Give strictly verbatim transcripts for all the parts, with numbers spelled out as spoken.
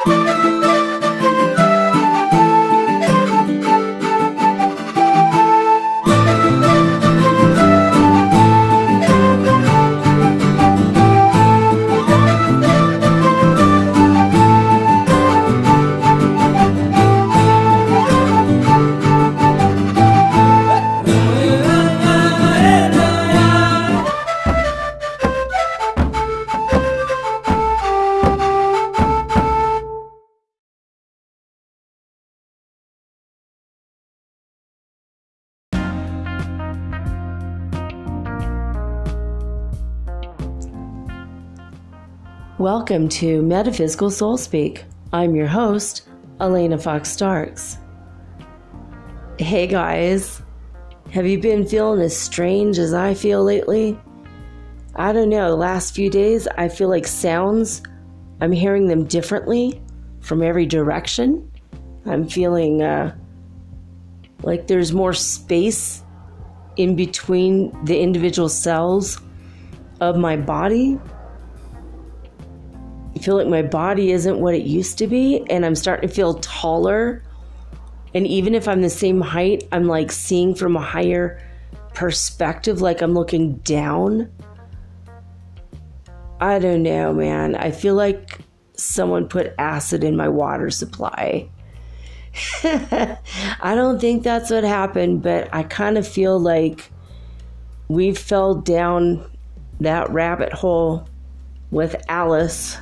Welcome to Metaphysical Soul Speak. I'm your host, Elena Fox Starks. Hey guys, have you been feeling as strange as I feel lately? I don't know, the last few days I feel like sounds, I'm hearing them differently from every direction. I'm feeling uh, like there's more space in between the individual cells of my body. I feel like my body isn't what it used to be, and I'm starting to feel taller. And even if I'm the same height, I'm like seeing from a higher perspective, like I'm looking down. I don't know, man. I feel like someone put acid in my water supply. I don't think that's what happened, but I kind of feel like we fell down that rabbit hole with Alice.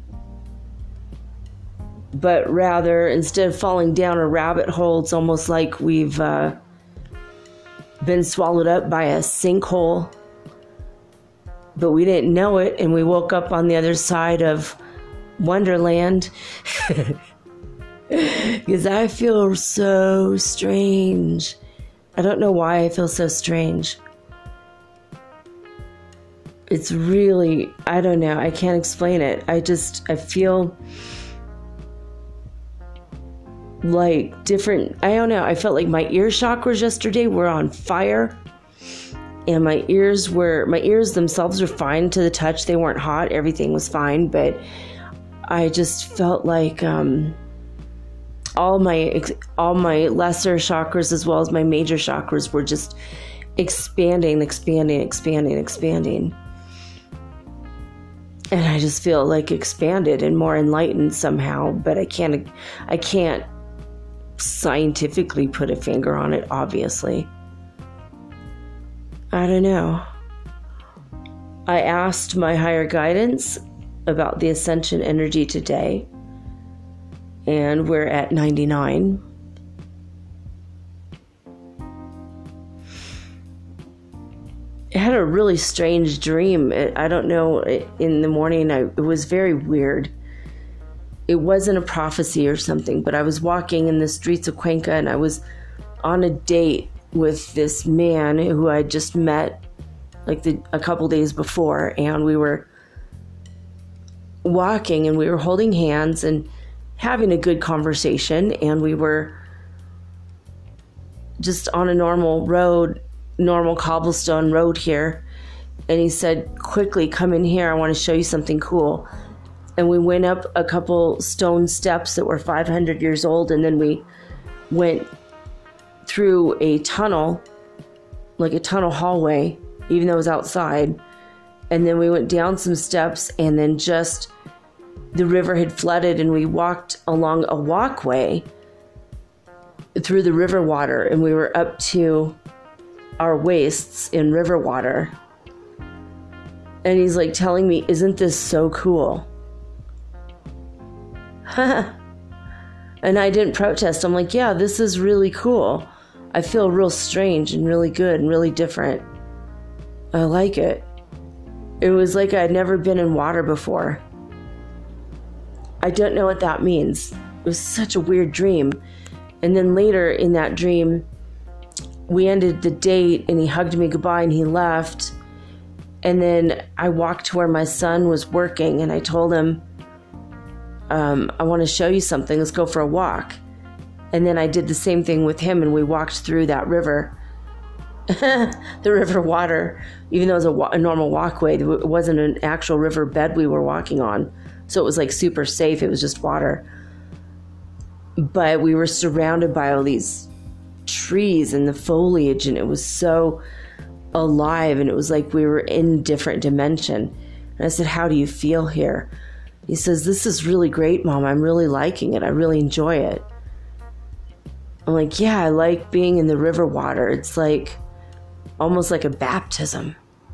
But rather, instead of falling down a rabbit hole, it's almost like we've uh, been swallowed up by a sinkhole. But we didn't know it, and we woke up on the other side of Wonderland. Because I feel so strange. I don't know why I feel so strange. It's really, I don't know, I can't explain it. I just, I feel like different, I don't know, I felt like my ear chakras yesterday were on fire, and my ears were, my ears themselves were fine to the touch. They weren't hot, everything was fine, but I just felt like um, all my, all my lesser chakras as well as my major chakras were just expanding, expanding, expanding, expanding. And I just feel like expanded and more enlightened somehow, but I can't, I can't scientifically put a finger on it, obviously. I don't know. I asked my higher guidance about the ascension energy today, and we're at ninety-nine. I had a really strange dream. I don't know, in the morning, I, it was very weird. It wasn't a prophecy or something, but I was walking in the streets of Cuenca, and I was on a date with this man who I just met like the, a couple days before, and we were walking and we were holding hands and having a good conversation, and we were just on a normal road, normal cobblestone road here, and he said, quickly, come in here, I want to show you something cool. And we went up a couple stone steps that were five hundred years old, and then we went through a tunnel, like a tunnel hallway, even though it was outside. And then we went down some steps, and then just the river had flooded, and we walked along a walkway through the river water, and we were up to our waists in river water. And he's like telling me, isn't this so cool? And I didn't protest. I'm like, yeah, this is really cool. I feel real strange and really good and really different. I like it. It was like I'd never been in water before. I don't know what that means. It was such a weird dream. And then later in that dream, we ended the date, and he hugged me goodbye and he left. And then I walked to where my son was working, and I told him, um, I want to show you something. Let's go for a walk. And then I did the same thing with him, and we walked through that river, the river water, even though it was a, wa- a normal walkway. It wasn't an actual river bed we were walking on. So it was like super safe. It was just water. But we were surrounded by all these trees and the foliage, and it was so alive, and it was like we were in a different dimension. And I said, how do you feel here? He says, this is really great, Mom. I'm really liking it. I really enjoy it. I'm like, yeah, I like being in the river water. It's like almost like a baptism.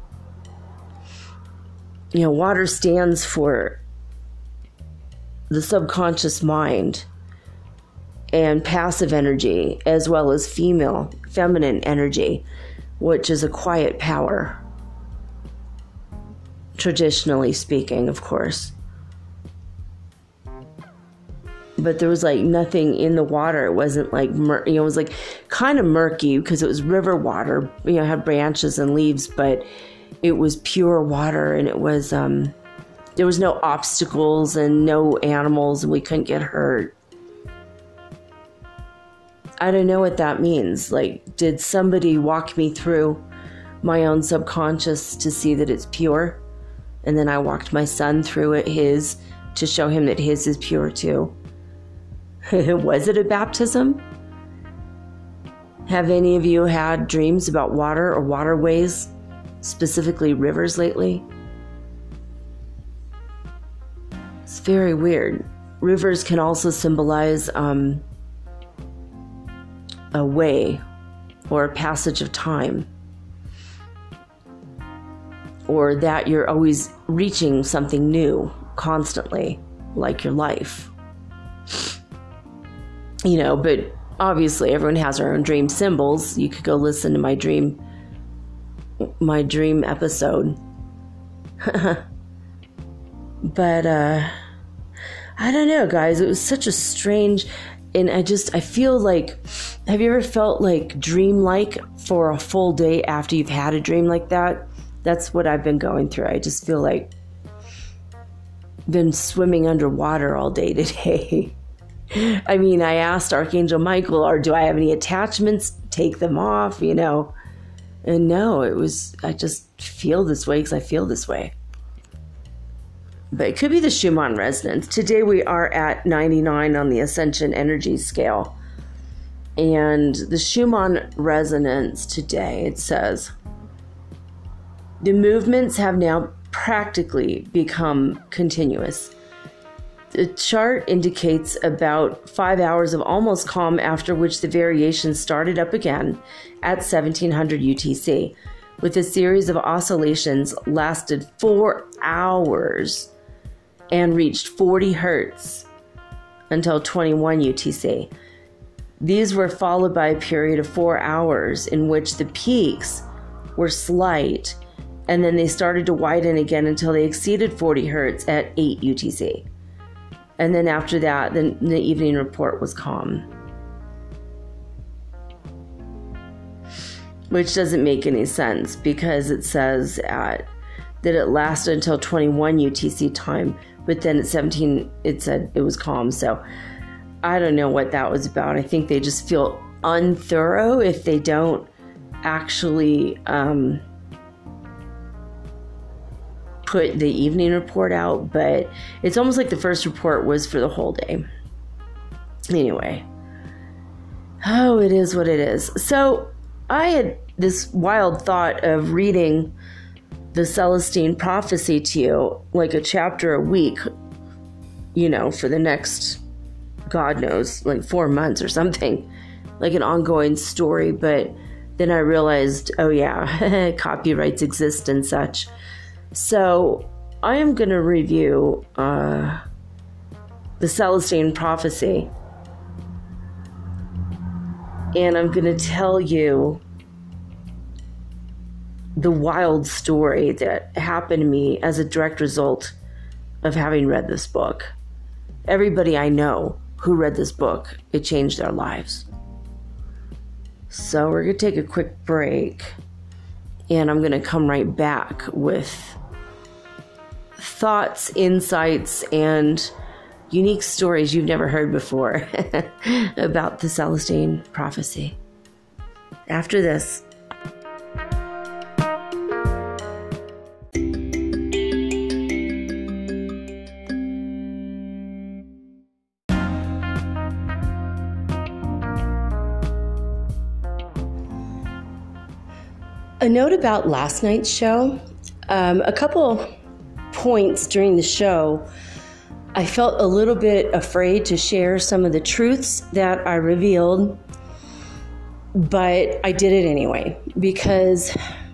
You know, water stands for the subconscious mind and passive energy, as well as female, feminine energy, which is a quiet power. Traditionally speaking, of course. But there was like nothing in the water. It wasn't like, mur- you know, it was like kind of murky because it was river water. You know, it had branches and leaves, but it was pure water, and it was, um, there was no obstacles and no animals, and we couldn't get hurt. I don't know what that means. Like, did somebody walk me through my own subconscious to see that it's pure? And then I walked my son through it, his, to show him that his is pure too. Was it a baptism? Have any of you had dreams about water or waterways, specifically rivers, lately? It's very weird. Rivers can also symbolize um, a way or a passage of time, or that you're always reaching something new constantly, like your life. You know, but obviously everyone has their own dream symbols. You could go listen to my dream, my dream episode. But, uh, I don't know, guys. It was such a strange, and I just, I feel like, have you ever felt like dreamlike for a full day after you've had a dream like that? That's what I've been going through. I just feel like I've been swimming underwater all day today. I mean, I asked Archangel Michael, or do I have any attachments? Take them off, you know. And no, it was, I just feel this way because I feel this way. But it could be the Schumann resonance. Today we are at ninety-nine on the Ascension Energy Scale. And the Schumann resonance today, it says, the movements have now practically become continuous. The chart indicates about five hours of almost calm, after which the variations started up again at seventeen hundred U T C, with a series of oscillations lasted four hours and reached forty hertz until twenty-one U T C. These were followed by a period of four hours in which the peaks were slight, and then they started to widen again until they exceeded forty hertz at eight U T C. And then after that, the, the evening report was calm. Which doesn't make any sense, because it says at, that it lasted until twenty-one U T C time, but then at seventeen, it said it was calm. So I don't know what that was about. I think they just feel unthorough if they don't actually um, put the evening report out, but it's almost like the first report was for the whole day. Anyway, oh, it is what it is. So I had this wild thought of reading the Celestine Prophecy to you, like a chapter a week, you know, for the next, God knows, like four months or something, like an ongoing story. But then I realized, oh yeah, copyrights exist and such. So I am going to review uh, the Celestine Prophecy, and I'm going to tell you the wild story that happened to me as a direct result of having read this book. Everybody I know who read this book, it changed their lives. So we're going to take a quick break, and I'm going to come right back with thoughts, insights, and unique stories you've never heard before about the Celestine Prophecy. After this. A note about last night's show. Um, a couple points during the show, I felt a little bit afraid to share some of the truths that I revealed, but I did it anyway, because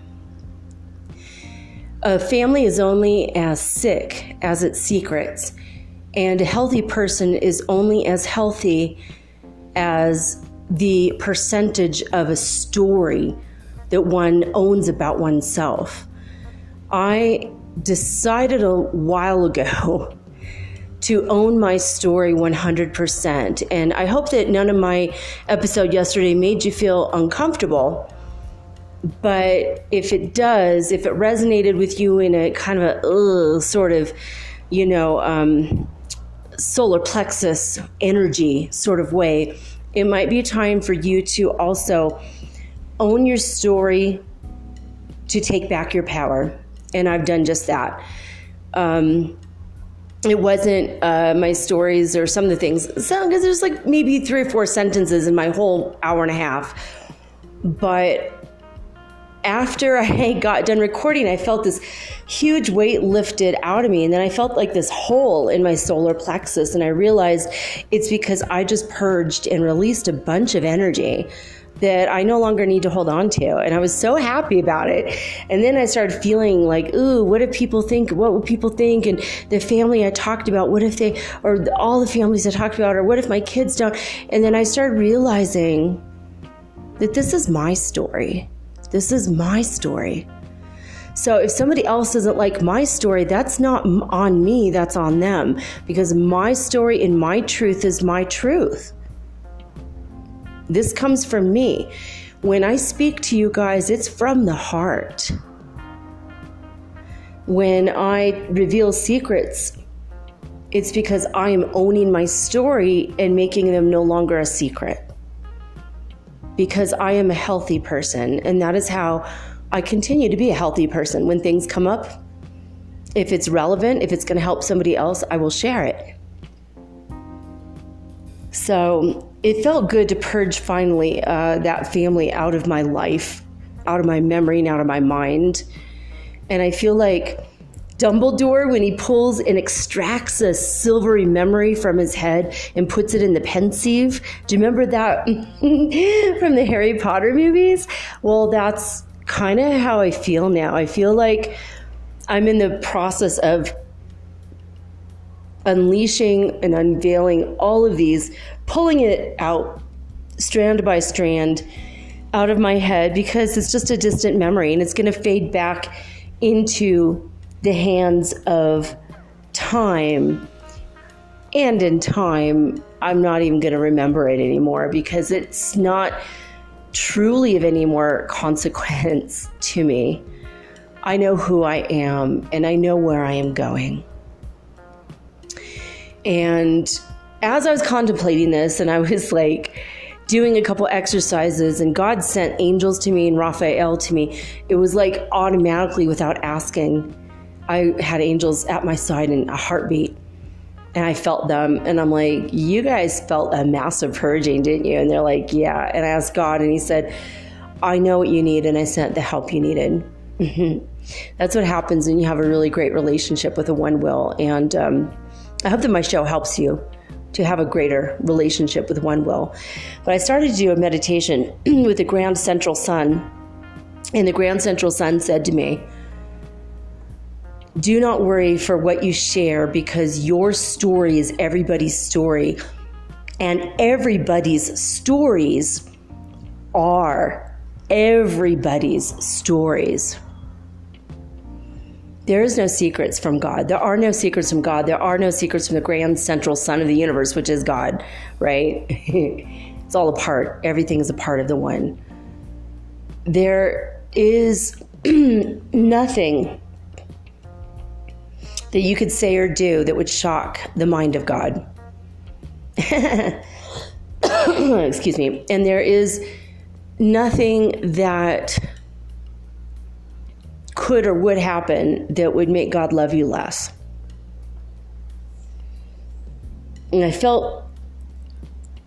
a family is only as sick as its secrets, and a healthy person is only as healthy as the percentage of a story that one owns about oneself. I decided a while ago to own my story one hundred percent. And I hope that none of my episode yesterday made you feel uncomfortable. But if it does, if it resonated with you in a kind of a ugh, sort of, you know, um, solar plexus energy sort of way, it might be a time for you to also own your story, to take back your power. And I've done just that. Um, it wasn't uh, my stories or some of the things, so because there's like maybe three or four sentences in my whole hour and a half. But after I got done recording, I felt this huge weight lifted out of me. And then I felt like this hole in my solar plexus. And I realized it's because I just purged and released a bunch of energy that I no longer need to hold on to. And I was so happy about it. And then I started feeling like, ooh, what do people think? What would people think? And the family I talked about, what if they, or all the families I talked about, or what if my kids don't? And then I started realizing that this is my story. This is my story. So if somebody else doesn't like my story, that's not on me, that's on them. Because my story and my truth is my truth. This comes from me. When I speak to you guys, it's from the heart. When I reveal secrets, it's because I am owning my story and making them no longer a secret. Because I am a healthy person, and that is how I continue to be a healthy person. When things come up, if it's relevant, if it's going to help somebody else, I will share it. So it felt good to purge finally uh, that family out of my life, out of my memory and out of my mind. And I feel like Dumbledore, when he pulls and extracts a silvery memory from his head and puts it in the Pensieve. Do you remember that from the Harry Potter movies? Well, that's kind of how I feel now. I feel like I'm in the process of unleashing and unveiling all of these, pulling it out strand by strand out of my head, because it's just a distant memory and it's going to fade back into the hands of time. And in time, I'm not even going to remember it anymore, because it's not truly of any more consequence to me. I know who I am and I know where I am going. And as I was contemplating this, and I was like doing a couple exercises, and God sent angels to me and Raphael to me, it was like automatically, without asking, I had angels at my side in a heartbeat, and I felt them. And I'm like, you guys felt a massive purging, didn't you? And they're like, yeah. And I asked God, and he said, I know what you need, and I sent the help you needed. Mm-hmm. That's what happens when you have a really great relationship with a one will. And um, I hope that my show helps you to have a greater relationship with one will. But I started to do a meditation with the Grand Central Sun, and the Grand Central Sun said to me, do not worry for what you share, because your story is everybody's story, and everybody's stories are everybody's stories. There is no secrets from God. There are no secrets from God. There are no secrets from the Grand Central Sun of the universe, which is God, right? It's all a part. Everything is a part of the one. There is nothing that you could say or do that would shock the mind of God. Excuse me. And there is nothing that could or would happen that would make God love you less. And I felt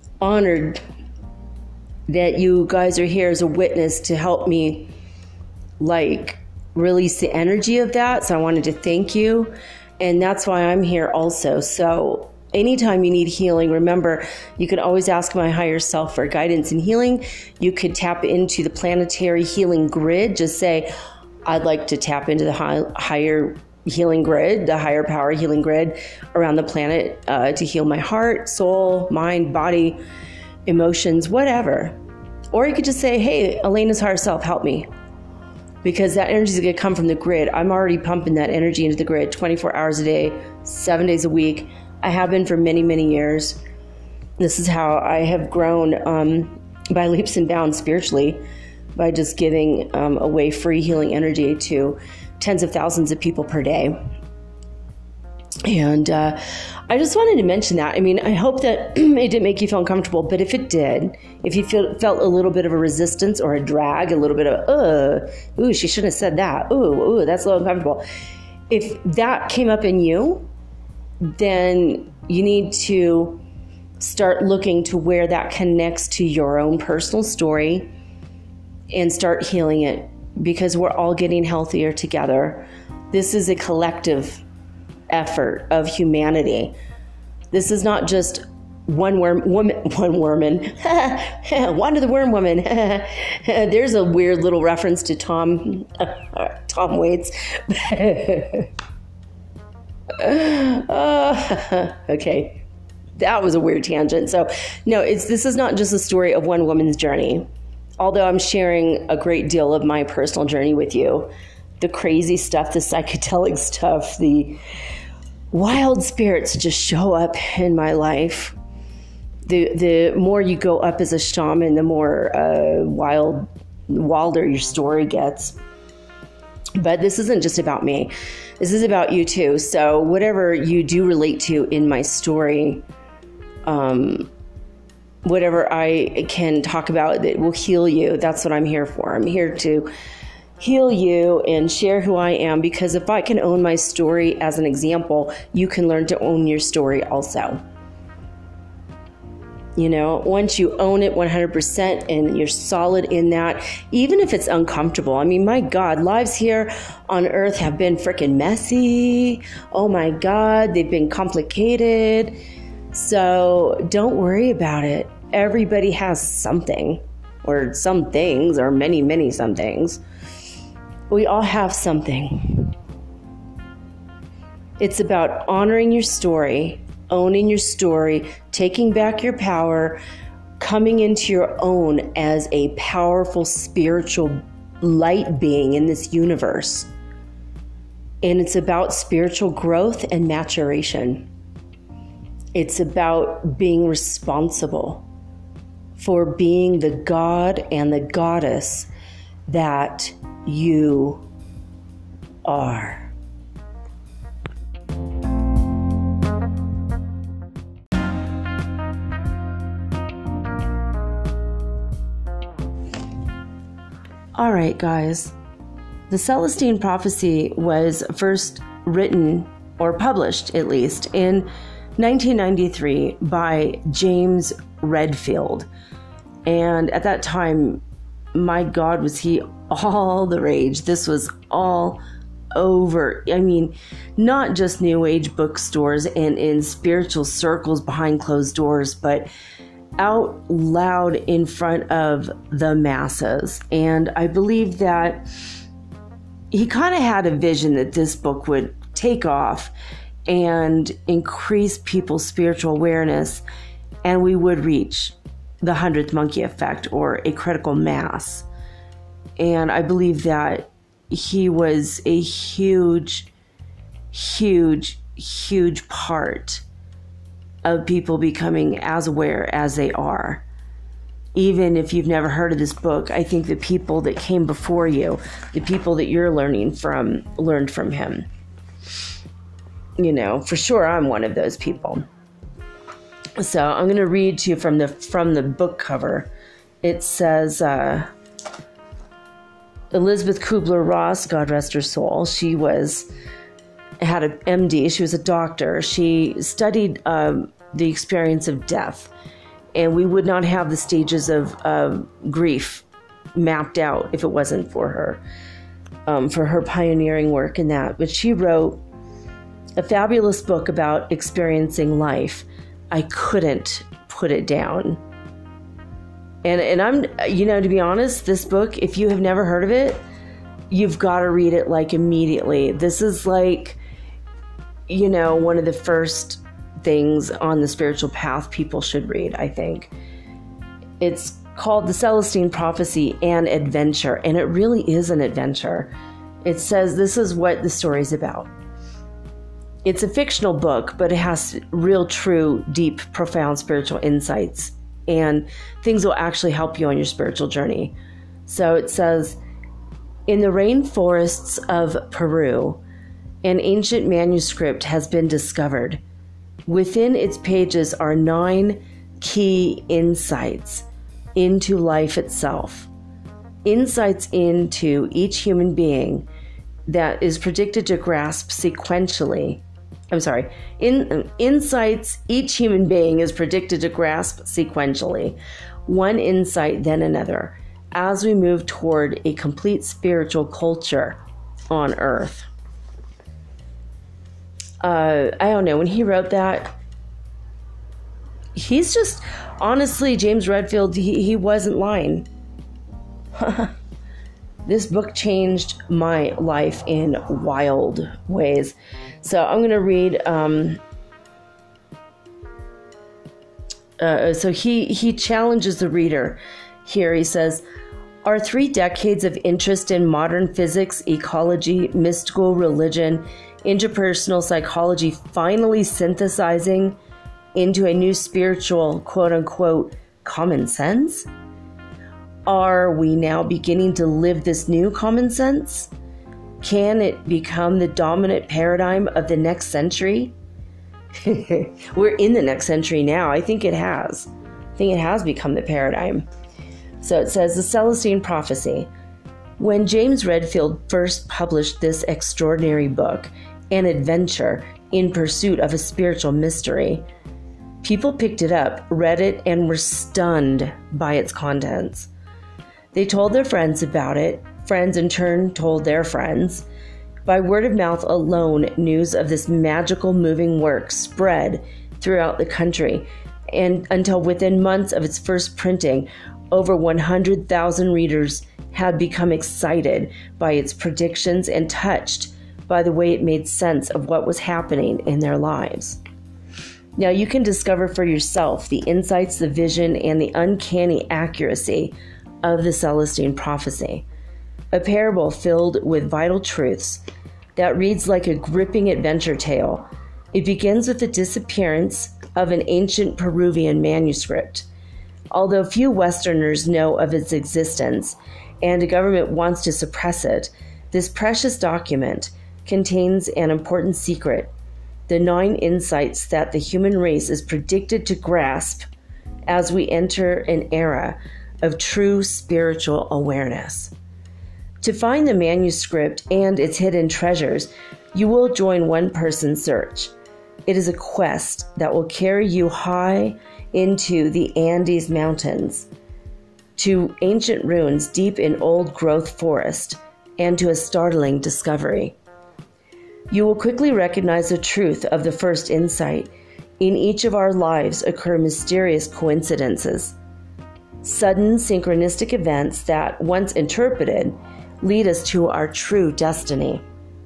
honored that you guys are here as a witness to help me like release the energy of that. So I wanted to thank you. And that's why I'm here also. So anytime you need healing, remember, you can always ask my higher self for guidance and healing. You could tap into the planetary healing grid. Just say, I'd like to tap into the high, higher healing grid, the higher power healing grid around the planet uh, to heal my heart, soul, mind, body, emotions, whatever. Or you could just say, hey, Elena's higher self, help me. Because that energy is going to come from the grid. I'm already pumping that energy into the grid twenty-four hours a day, seven days a week. I have been for many, many years. This is how I have grown um, by leaps and bounds spiritually, by just giving um, away free healing energy to tens of thousands of people per day. And uh, I just wanted to mention that. I mean, I hope that it didn't make you feel uncomfortable, but if it did, if you feel, felt a little bit of a resistance or a drag, a little bit of, uh, ooh, she shouldn't have said that. Ooh, ooh, that's a little uncomfortable. If that came up in you, then you need to start looking to where that connects to your own personal story and start healing it, because we're all getting healthier together. This is a collective effort of humanity. This is not just one worm woman, one woman, one of the worm woman. There's a weird little reference to Tom, Tom Waits. uh, okay, that was a weird tangent. So, no, it's this is not just a story of one woman's journey. Although I'm sharing a great deal of my personal journey with you, the crazy stuff, the psychedelic stuff, the wild spirits just show up in my life. The the more you go up as a shaman, the more uh, wild, wilder your story gets. But this isn't just about me. This is about you too. So whatever you do relate to in my story, um, whatever I can talk about that will heal you, that's what I'm here for. I'm here to heal you and share who I am, because if I can own my story as an example, you can learn to own your story also. You know, once you own it one hundred percent and you're solid in that, even if it's uncomfortable. I mean, my God, lives here on earth have been freaking messy. Oh my God, they've been complicated. So don't worry about it. Everybody has something, or some things, or many, many some things. We all have something. It's about honoring your story, owning your story, taking back your power, coming into your own as a powerful spiritual light being in this universe. And it's about spiritual growth and maturation. It's about being responsible for being the God and the goddess that you are. All right, guys. The Celestine Prophecy was first written, or published at least, in nineteen ninety-three by James Redfield. And at that time, my God, was he all the rage. This was all over. I mean, not just New Age bookstores and in spiritual circles behind closed doors, but out loud in front of the masses. And I believe that he kind of had a vision that this book would take off and increase people's spiritual awareness, and we would reach the hundredth monkey effect, or a critical mass. And I believe that he was a huge, huge, huge part of people becoming as aware as they are. Even if you've never heard of this book, I think the people that came before you, the people that you're learning from, learned from him. You know, for sure I'm one of those people. So I'm going to read to you from the from the book cover. It says, uh, Elizabeth Kubler-Ross, God rest her soul, she was had an M D. She was a doctor. She studied um, the experience of death, and we would not have the stages of uh, grief mapped out if it wasn't for her. um, for her pioneering work in that. But she wrote a fabulous book about experiencing life. I couldn't put it down. And and I'm, you know, to be honest, this book, if you have never heard of it, you've got to read it like immediately. This is like, you know, one of the first things on the spiritual path people should read, I think. It's called The Celestine Prophecy: An Adventure, and it really is an adventure. It says this is what the story's about. It's a fictional book, but it has real, true, deep, profound spiritual insights and things will actually help you on your spiritual journey. So it says, in the rainforests of Peru, an ancient manuscript has been discovered. Within its pages are nine key insights into life itself. Insights into each human being that is predicted to grasp sequentially. I'm sorry, in, insights each human being is predicted to grasp sequentially, one insight then another, as we move toward a complete spiritual culture on Earth. Uh, I don't know, when he wrote that, he's just, honestly, James Redfield, he, he wasn't lying. This book changed my life in wild ways. So I'm going to read, um, uh, so he, he challenges the reader here. He says, are three decades of interest in modern physics, ecology, mystical religion, interpersonal psychology finally synthesizing into a new spiritual, quote-unquote, common sense? Are we now beginning to live this new common sense? Can it become the dominant paradigm of the next century? We're in the next century now. I think it has. I think it has become the paradigm. So it says, The Celestine Prophecy. When James Redfield first published this extraordinary book, An Adventure in Pursuit of a Spiritual Mystery, people picked it up, read it, and were stunned by its contents. They told their friends about it. Friends in turn told their friends. By word of mouth alone, news of this magical moving work spread throughout the country, and until within months of its first printing, over one hundred thousand readers had become excited by its predictions and touched by the way it made sense of what was happening in their lives. Now you can discover for yourself the insights, the vision, and the uncanny accuracy of the Celestine Prophecy, a parable filled with vital truths that reads like a gripping adventure tale. It begins with the disappearance of an ancient Peruvian manuscript. Although few Westerners know of its existence and the government wants to suppress it, this precious document contains an important secret, the nine insights that the human race is predicted to grasp as we enter an era of true spiritual awareness. To find the manuscript and its hidden treasures, you will join one person's search. It is a quest that will carry you high into the Andes Mountains, to ancient ruins deep in old-growth forest, and to a startling discovery. You will quickly recognize the truth of the first insight. In each of our lives occur mysterious coincidences, sudden synchronistic events that, once interpreted, lead us to our true destiny.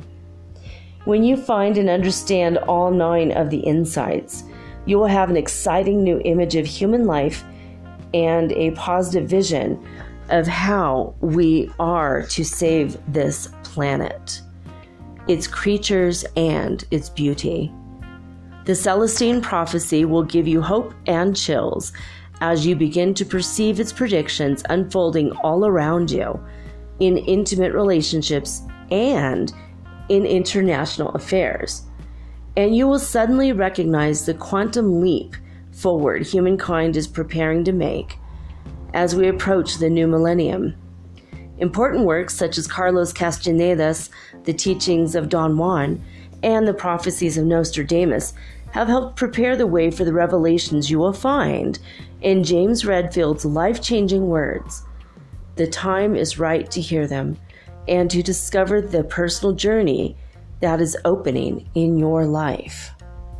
When you find and understand all nine of the insights, you will have an exciting new image of human life and a positive vision of how we are to save this planet, its creatures, and its beauty. The Celestine Prophecy will give you hope and chills as you begin to perceive its predictions unfolding all around you in intimate relationships and in international affairs. And you will suddenly recognize the quantum leap forward humankind is preparing to make as we approach the new millennium. Important works such as Carlos Castaneda's The Teachings of Don Juan and The Prophecies of Nostradamus have helped prepare the way for the revelations you will find in James Redfield's life-changing words. The time is right to hear them, and to discover the personal journey that is opening in your life.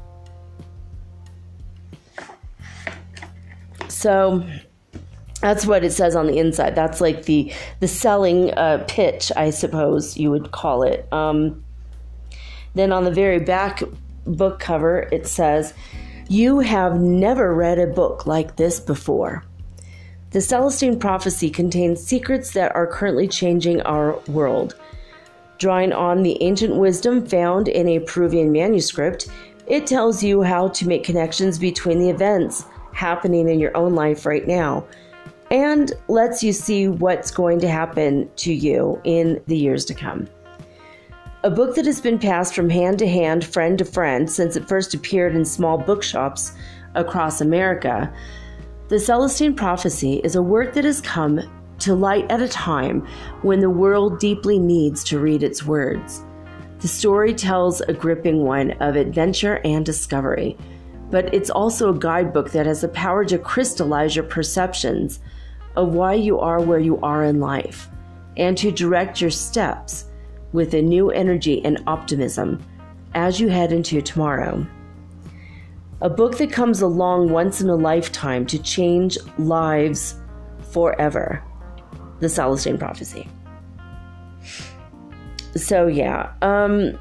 So that's what it says on the inside. That's like the the selling uh, pitch, I suppose you would call it. Um, then on the very back book cover, it says, "You have never read a book like this before. The Celestine Prophecy contains secrets that are currently changing our world. Drawing on the ancient wisdom found in a Peruvian manuscript, it tells you how to make connections between the events happening in your own life right now, and lets you see what's going to happen to you in the years to come. A book that has been passed from hand to hand, friend to friend, since it first appeared in small bookshops across America, The Celestine Prophecy is a work that has come to light at a time when the world deeply needs to read its words. The story tells a gripping one of adventure and discovery, but it's also a guidebook that has the power to crystallize your perceptions of why you are where you are in life, and to direct your steps with a new energy and optimism as you head into tomorrow. A book that comes along once in a lifetime to change lives forever. The Celestine Prophecy." So yeah, um,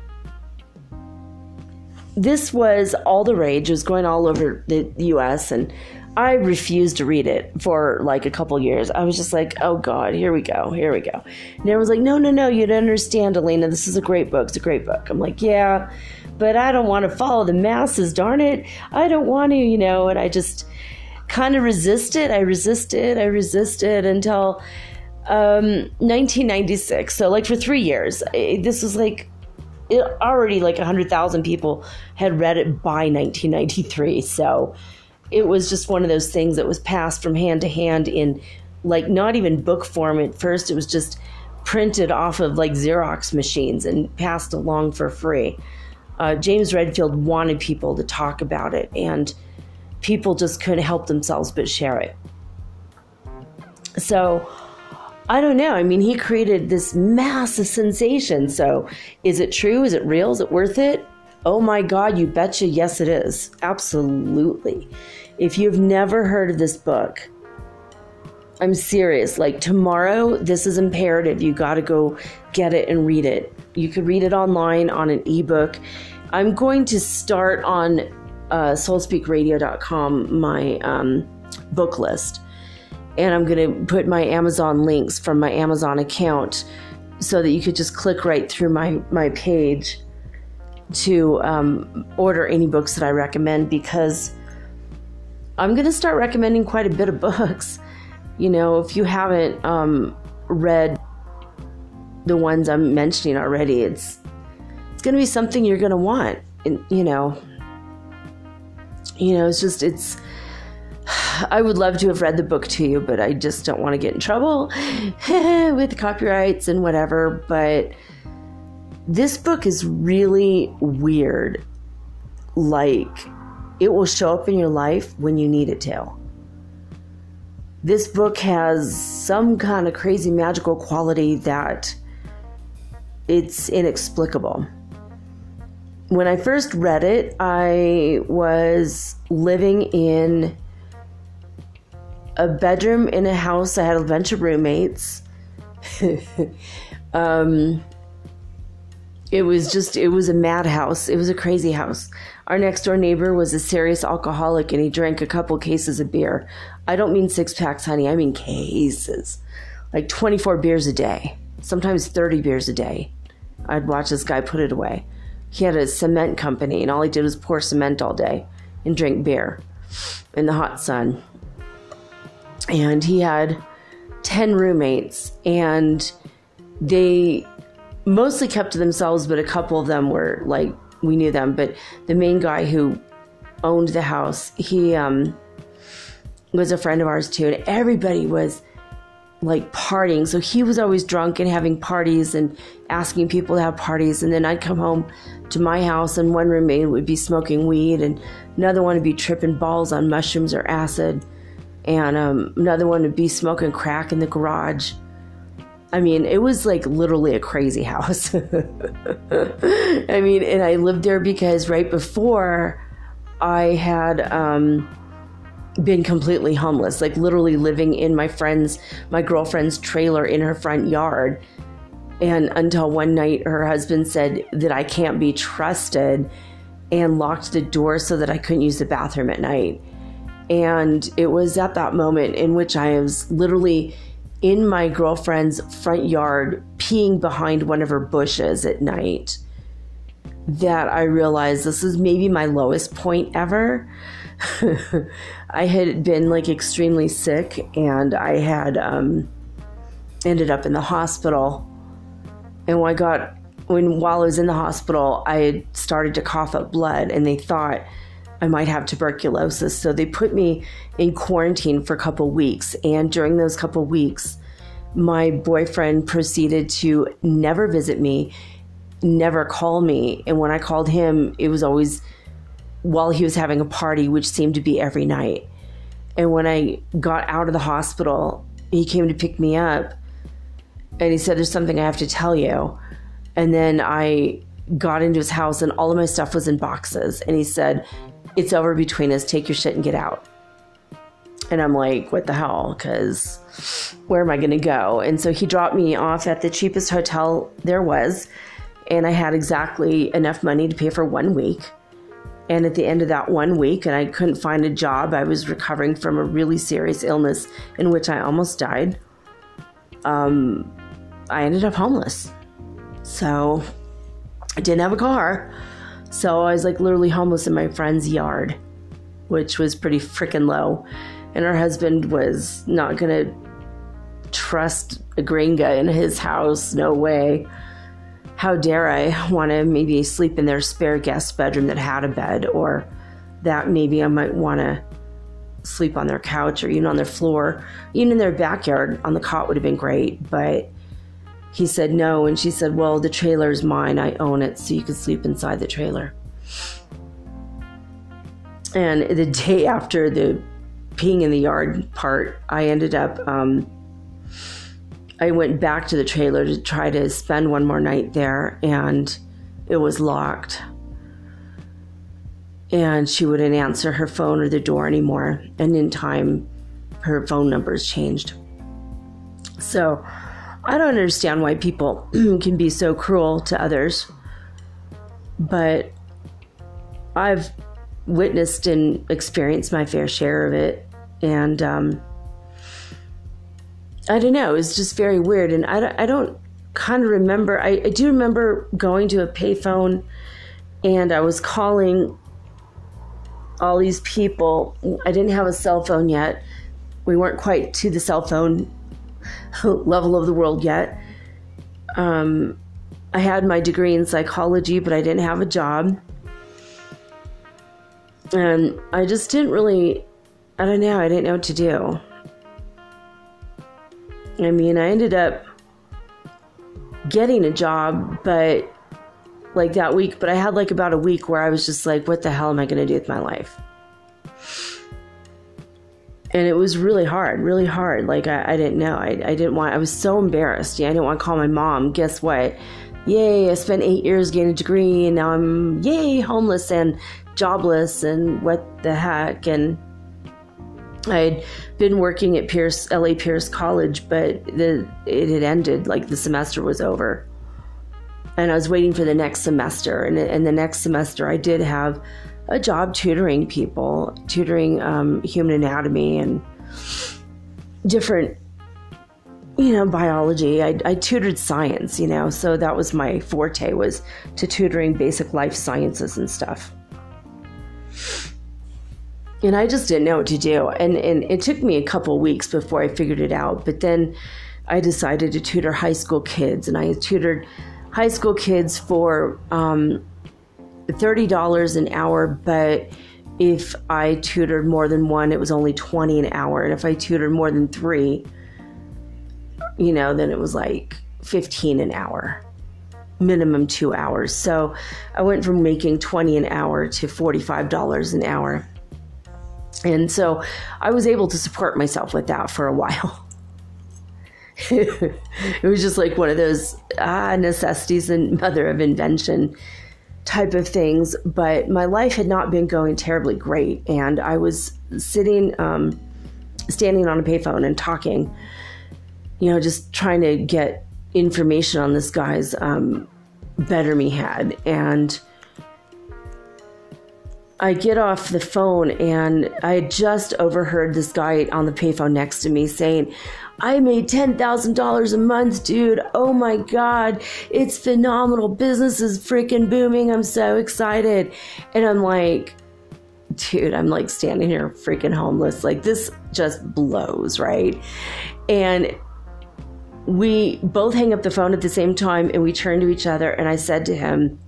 this was all the rage. It was going all over the U S, and I refused to read it for like a couple years. I was just like, oh God, here we go, here we go. And everyone was like, no, no, no, you don't understand, Elena. This is a great book. It's a great book. I'm like, yeah, but I don't want to follow the masses, darn it. I don't want to, you know, and I just kind of resisted. I resisted, I resisted until um, nineteen ninety-six. So like for three years, this was like, it already like one hundred thousand people had read it by nineteen ninety-three. So it was just one of those things that was passed from hand to hand in like not even book form at first. It was just printed off of like Xerox machines and passed along for free. Uh, James Redfield wanted people to talk about it, and people just couldn't help themselves but share it. So I don't know. I mean, he created this massive sensation. So is it true? Is it real? Is it worth it? Oh my God, you betcha. Yes, it is. Absolutely. If you've never heard of this book, I'm serious. Like tomorrow, this is imperative. You got to go get it and read it. You could read it online on an ebook. I'm going to start on uh, soul speak radio dot com, my um, book list. And I'm going to put my Amazon links from my Amazon account so that you could just click right through my, my page to um, order any books that I recommend, because I'm going to start recommending quite a bit of books. You know, if you haven't um, read the ones I'm mentioning already, it's it's going to be something you're going to want. And, you know, you know, it's just, it's, I would love to have read the book to you, but I just don't want to get in trouble with copyrights and whatever. But this book is really weird. Like, it will show up in your life when you need it to. This book has some kind of crazy magical quality that it's inexplicable. When I first read it, I was living in a bedroom in a house. I had a bunch of roommates. um, it was just, it was a madhouse. It was a crazy house. Our next door neighbor was a serious alcoholic, and he drank a couple cases of beer. I don't mean six packs, honey. I mean cases. Like twenty-four beers a day. Sometimes thirty beers a day. I'd watch this guy put it away. He had a cement company, and all he did was pour cement all day and drink beer in the hot sun. And he had ten roommates, and they mostly kept to themselves, but a couple of them were like, we knew them. But the main guy who owned the house, he um, was a friend of ours too, and everybody was like partying. So he was always drunk and having parties and asking people to have parties. And then I'd come home to my house, and one roommate would be smoking weed, and another one would be tripping balls on mushrooms or acid, and um, another one would be smoking crack in the garage. I mean, it was like literally a crazy house. I mean, and I lived there because right before I had um, been completely homeless, like literally living in my friend's, my girlfriend's trailer in her front yard. And until one night, her husband said that I can't be trusted and locked the door so that I couldn't use the bathroom at night. And it was at that moment in which I was literally in my girlfriend's front yard, peeing behind one of her bushes at night, that I realized this is maybe my lowest point ever. I had been like extremely sick, and I had um, ended up in the hospital. And when I got, when while I was in the hospital, I had started to cough up blood, and they thought I might have tuberculosis. So they put me in quarantine for a couple weeks. And during those couple weeks, my boyfriend proceeded to never visit me, never call me. And when I called him, it was always while he was having a party, which seemed to be every night. And when I got out of the hospital, he came to pick me up, and he said, "There's something I have to tell you." And then I got into his house, and all of my stuff was in boxes. And he said, "It's over between us. Take your shit and get out." And I'm like, what the hell? Because where am I going to go? And so he dropped me off at the cheapest hotel there was. And I had exactly enough money to pay for one week. And at the end of that one week, and I couldn't find a job, I was recovering from a really serious illness in which I almost died. Um, I ended up homeless. So I didn't have a car. So I was like literally homeless in my friend's yard, which was pretty freaking low. And her husband was not going to trust a gringa in his house. No way. How dare I want to maybe sleep in their spare guest bedroom that had a bed, or that maybe I might want to sleep on their couch or even on their floor. Even in their backyard on the cot would have been great. But he said no. And she said, "Well, the trailer's mine. I own it, so you can sleep inside the trailer." And the day after the peeing in the yard part, I ended up, um, I went back to the trailer to try to spend one more night there, and it was locked. And she wouldn't answer her phone or the door anymore. And in time, her phone numbers changed. So I don't understand why people can be so cruel to others, but I've witnessed and experienced my fair share of it. And um, I don't know, it's just very weird. And I don't, I don't kind of remember, I, I do remember going to a payphone, and I was calling all these people. I didn't have a cell phone yet. We weren't quite to the cell phone level of the world yet. Um, I had my degree in psychology, but I didn't have a job. And I just didn't really, I don't know, I didn't know what to do. I mean, I ended up getting a job, but like that week, but I had like about a week where I was just like, what the hell am I going to do with my life? And it was really hard, really hard. Like, I, I didn't know. I, I didn't want, I was so embarrassed. Yeah, I didn't want to call my mom. Guess what? Yay, I spent eight years getting a degree, and now I'm, yay, homeless and jobless, and what the heck. And I'd been working at Pierce, L A Pierce College, but the, it had ended, like the semester was over. And I was waiting for the next semester. And, and the next semester I did have a job tutoring people, tutoring um, human anatomy and different, you know, biology. I, I tutored science, you know, so that was my forte, was to tutoring basic life sciences and stuff. And I just didn't know what to do. And, and it took me a couple weeks before I figured it out. But then I decided to tutor high school kids. And I tutored high school kids for um, thirty dollars an hour. But if I tutored more than one, it was only twenty dollars an hour. And if I tutored more than three, you know, then it was like fifteen dollars an hour. Minimum two hours. So I went from making twenty dollars an hour to forty-five dollars an hour. And so I was able to support myself with that for a while. It was just like one of those ah, necessities and mother of invention type of things. But my life had not been going terribly great. And I was sitting, um, standing on a payphone and talking, you know, just trying to get information on this guy's um, Better Me had. And I get off the phone and I had just overheard this guy on the payphone next to me saying, I made ten thousand dollars a month, dude. Oh my God. It's phenomenal. Business is freaking booming. I'm so excited. And I'm like, dude, I'm like standing here freaking homeless. Like this just blows, right? And we both hang up the phone at the same time and we turn to each other and I said to him,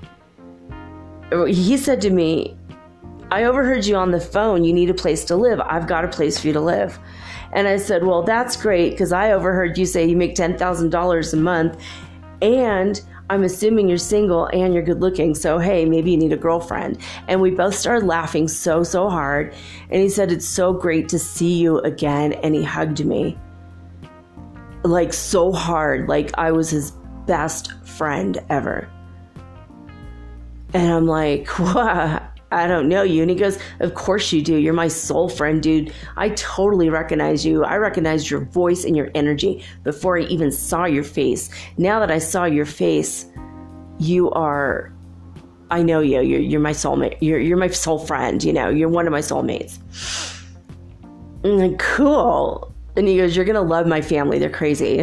he said to me, I overheard you on the phone. You need a place to live. I've got a place for you to live. And I said, well, that's great because I overheard you say you make ten thousand dollars a month and I'm assuming you're single and you're good looking. So, hey, maybe you need a girlfriend. And we both started laughing so, so hard. And he said, it's so great to see you again. And he hugged me like so hard, like I was his best friend ever. And I'm like, what? I don't know you. And he goes, of course you do. You're my soul friend, dude. I totally recognize you. I recognized your voice and your energy before I even saw your face. Now that I saw your face, you are, I know you. You're, you're my soulmate. You're, you're my soul friend. You know, you're one of my soulmates. I'm like, cool. And he goes, you're going to love my family. They're crazy.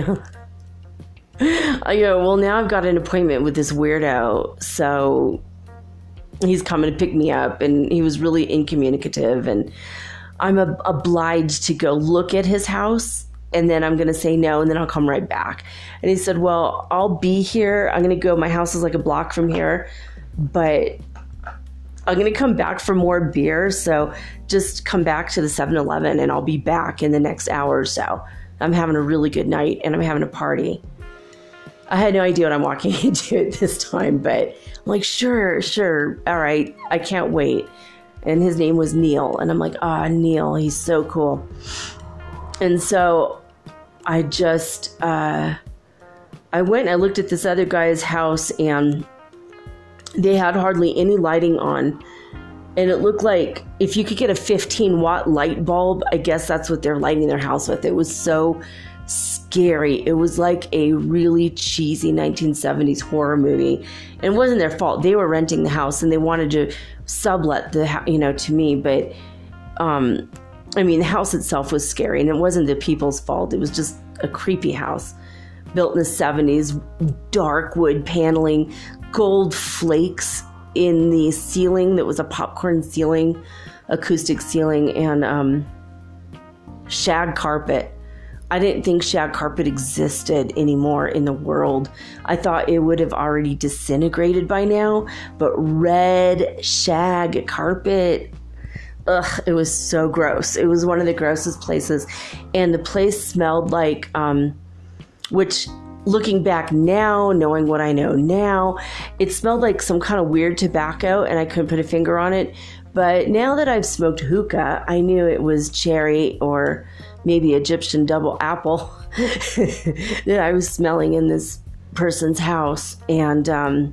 I go, well, now I've got an appointment with this weirdo. So he's coming to pick me up, and he was really incommunicative, and I'm ob- obliged to go look at his house, and then I'm going to say no, and then I'll come right back. And he said, well, I'll be here. I'm going to go. My house is like a block from here, but I'm going to come back for more beer. So just come back to the seven eleven and I'll be back in the next hour or so. I'm having a really good night and I'm having a party. I had no idea what I'm walking into at this time, but I'm like, sure, sure. All right. I can't wait. And his name was Neil. And I'm like, ah, oh, Neil, he's so cool. And so I just, uh, I went and I looked at this other guy's house and they had hardly any lighting on. And it looked like if you could get a fifteen watt light bulb, I guess that's what they're lighting their house with. It was so scary. It was like a really cheesy nineteen seventies horror movie. And it wasn't their fault. They were renting the house and they wanted to sublet the, you know, to me. But, um, I mean, the house itself was scary and it wasn't the people's fault. It was just a creepy house built in the seventies, dark wood paneling, gold flakes in the ceiling that was a popcorn ceiling, acoustic ceiling, and um, shag carpet. I didn't think shag carpet existed anymore in the world. I thought it would have already disintegrated by now, but red shag carpet, ugh, it was so gross. It was one of the grossest places. And the place smelled like, um, which looking back now, knowing what I know now, it smelled like some kind of weird tobacco and I couldn't put a finger on it. But now that I've smoked hookah, I knew it was cherry or maybe Egyptian double apple that I was smelling in this person's house. And um,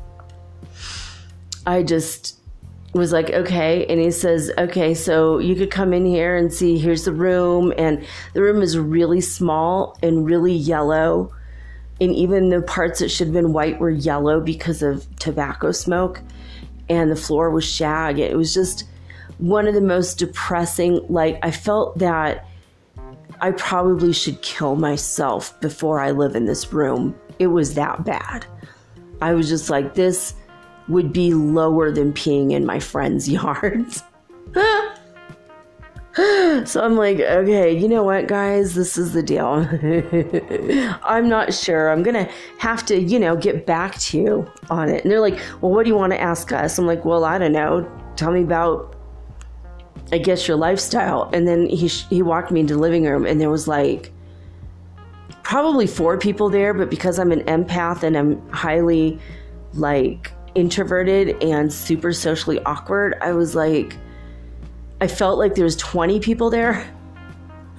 I just was like, okay. And he says, okay, so you could come in here and see, here's the room. And the room is really small and really yellow. And even the parts that should have been white were yellow because of tobacco smoke. And the floor was shag. It was just one of the most depressing, like I felt that I probably should kill myself before I live in this room. It was that bad. I was just like, this would be lower than peeing in my friend's yards. So I'm like, okay, you know what, guys, this is the deal. I'm not sure. I'm going to have to, you know, get back to you on it. And they're like, well, what do you want to ask us? I'm like, well, I don't know. Tell me about, I guess, your lifestyle. And then he he walked me into the living room and there was like probably four people there. But because I'm an empath and I'm highly like introverted and super socially awkward, I was like, I felt like there was twenty people there.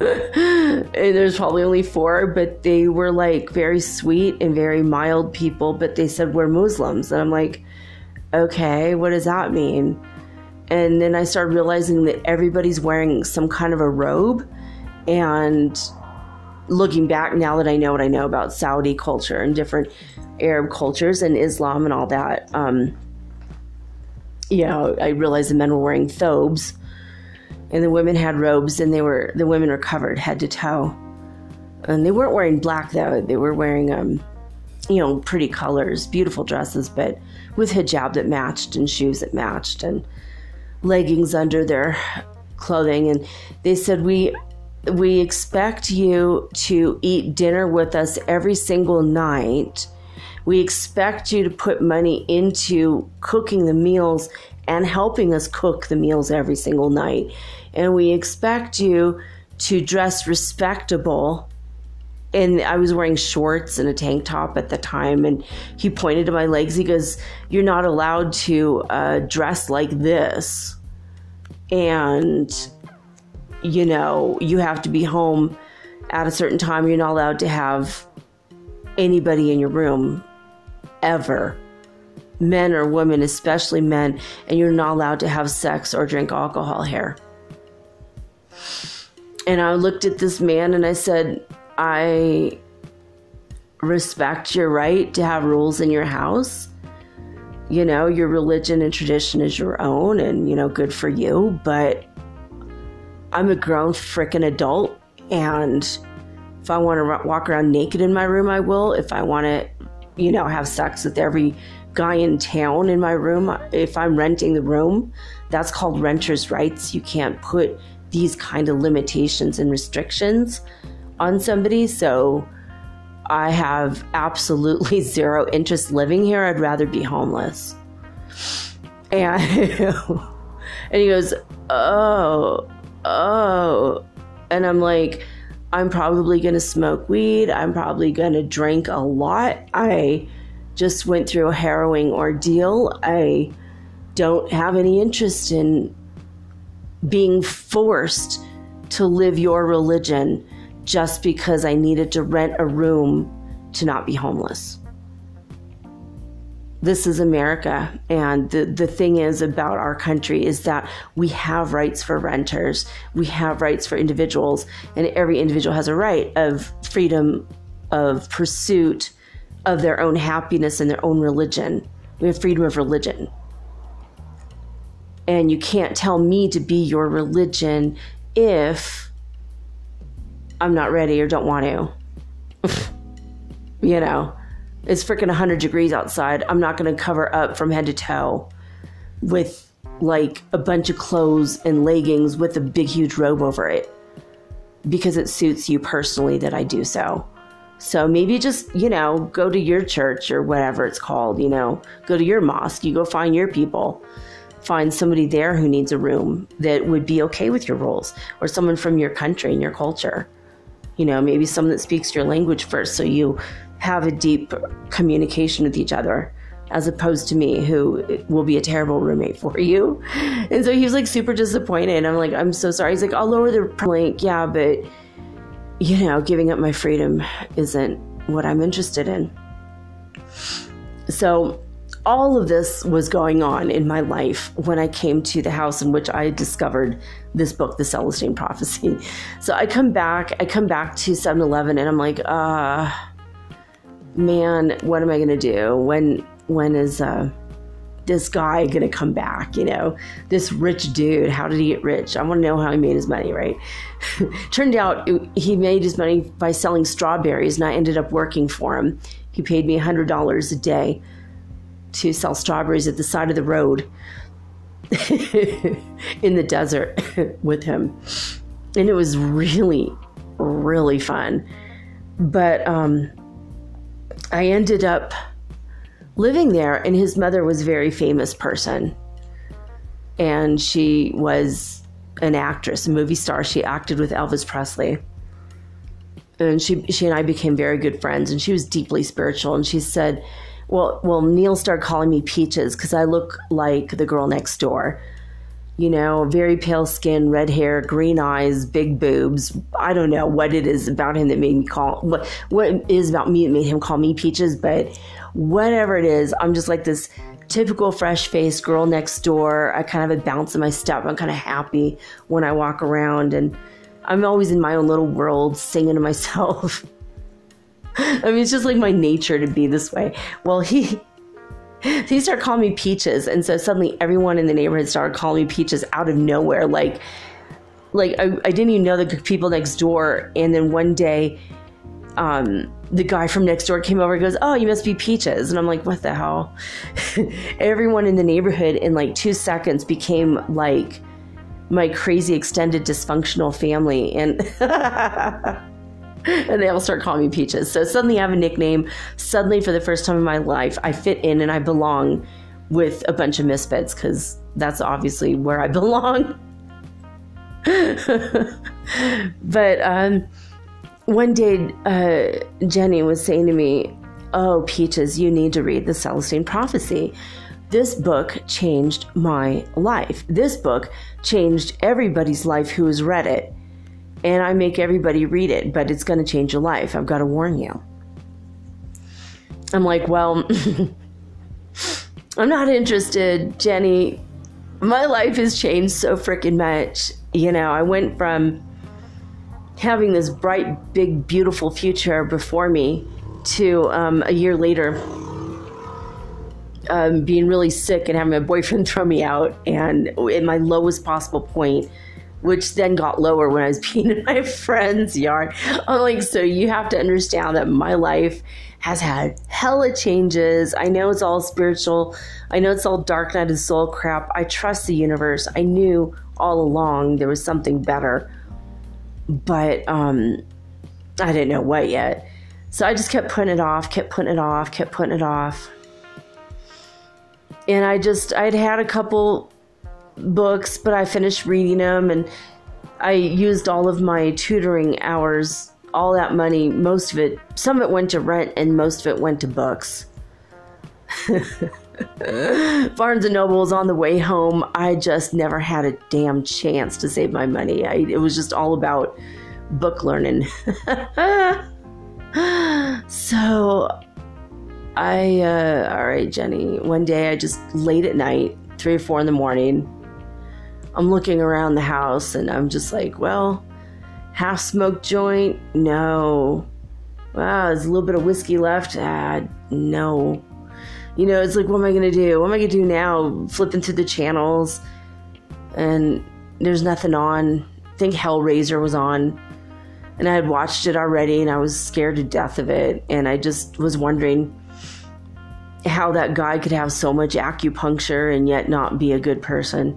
And there's probably only four, but they were like very sweet and very mild people, but they said we're Muslims. And I'm like, okay, what does that mean? And then I started realizing that everybody's wearing some kind of a robe. And looking back now that I know what I know about Saudi culture and different Arab cultures and Islam and all that, um, you know, I realized the men were wearing thobes and the women had robes, and they were the women were covered head to toe. And they weren't wearing black though; they were wearing, um, you know, pretty colors, beautiful dresses, but with hijab that matched and shoes that matched and leggings under their clothing. And they said, we we expect you to eat dinner with us every single night. We expect you to put money into cooking the meals and helping us cook the meals every single night. And we expect you to dress respectable. And I was wearing shorts and a tank top at the time. And he pointed to my legs. He goes, you're not allowed to uh, dress like this. And, you know, you have to be home at a certain time. You're not allowed to have anybody in your room ever. Men or women, especially men. And you're not allowed to have sex or drink alcohol here. And I looked at this man and I said, I respect your right to have rules in your house. You know, your religion and tradition is your own and, you know, good for you. But I'm a grown frickin' adult. And if I want to walk around naked in my room, I will. If I want to, you know, have sex with every guy in town in my room, if I'm renting the room, that's called renter's rights. You can't put these kind of limitations and restrictions on somebody. So I have absolutely zero interest living here. I'd rather be homeless. And, and he goes, oh, oh. And I'm like, I'm probably going to smoke weed. I'm probably going to drink a lot. I just went through a harrowing ordeal. I don't have any interest in being forced to live your religion just because I needed to rent a room to not be homeless. This is America. And the, the thing is about our country is that we have rights for renters. We have rights for individuals. And every individual has a right of freedom of pursuit of their own happiness and their own religion. We have freedom of religion. And you can't tell me to be your religion if I'm not ready or don't want to. You know, it's freaking one hundred degrees outside. I'm not going to cover up from head to toe with like a bunch of clothes and leggings with a big, huge robe over it because it suits you personally that I do so. So maybe just, you know, go to your church or whatever it's called, you know, go to your mosque. You go find your people. Find somebody there who needs a room that would be okay with your rules, or someone from your country and your culture. You know, maybe someone that speaks your language first so you have a deep communication with each other, as opposed to me, who will be a terrible roommate for you. And so he was like super disappointed. And I'm like, I'm so sorry. He's like, I'll lower the price. Like, yeah, but, you know, giving up my freedom isn't what I'm interested in. So all of this was going on in my life when I came to the house in which I discovered this book, The Celestine Prophecy. So I come back, I come back to seven eleven and I'm like, uh, man, what am I going to do? When, when is, uh, this guy going to come back? You know, this rich dude, how did he get rich? I want to know how he made his money, right? Turned out it, he made his money by selling strawberries, and I ended up working for him. He paid me one hundred dollars a day to sell strawberries at the side of the road in the desert with him. And it was really, really fun. But um, I ended up living there, and his mother was a very famous person. And she was an actress, a movie star. She acted with Elvis Presley. And she, she and I became very good friends, and she was deeply spiritual. And she said, Well, well, Neil started calling me Peaches because I look like the girl next door. You know, very pale skin, red hair, green eyes, big boobs. I don't know what it is about him that made me call, what, what it is about me that made him call me Peaches, but whatever it is, I'm just like this typical fresh-faced girl next door. I kind of have a bounce in my step. I'm kind of happy when I walk around, and I'm always in my own little world singing to myself. I mean, it's just like my nature to be this way. Well, he... he started calling me Peaches, and so suddenly everyone in the neighborhood started calling me Peaches out of nowhere. Like, like I, I didn't even know the people next door. And then one day, um, the guy from next door came over and goes, "Oh, you must be Peaches." And I'm like, what the hell? Everyone in the neighborhood in like two seconds became like my crazy extended dysfunctional family. And and they all start calling me Peaches. So suddenly I have a nickname. Suddenly, for the first time in my life, I fit in and I belong with a bunch of misfits, because that's obviously where I belong. But um, one day, uh, Jenny was saying to me, "Oh, Peaches, you need to read The Celestine Prophecy. This book changed my life. This book changed everybody's life who has read it. And I make everybody read it, but it's going to change your life. I've got to warn you." I'm like, well, I'm not interested, Jenny. My life has changed so freaking much. You know, I went from having this bright, big, beautiful future before me to um, a year later um, being really sick and having my boyfriend throw me out, and at my lowest possible point, which then got lower when I was peeing in my friend's yard. I'm like, so you have to understand that my life has had hella changes. I know it's all spiritual. I know it's all dark night of the soul crap. I trust the universe. I knew all along there was something better, but um, I didn't know what yet. So I just kept putting it off, kept putting it off, kept putting it off. And I just, I'd had a couple books, but I finished reading them, and I used all of my tutoring hours, all that money, most of it, some of it went to rent and most of it went to books. Barnes and Noble was on the way home. I just never had a damn chance to save my money. I, it was just all about book learning. So I, uh, all right, Jenny, one day I just late at night, three or four in the morning, I'm looking around the house and I'm just like, well, half smoked joint? No. Wow, there's a little bit of whiskey left? Ah, no. You know, it's like, what am I going to do? What am I going to do now? Flipping through the channels and there's nothing on. I think Hellraiser was on and I had watched it already and I was scared to death of it. And I just was wondering how that guy could have so much acupuncture and yet not be a good person.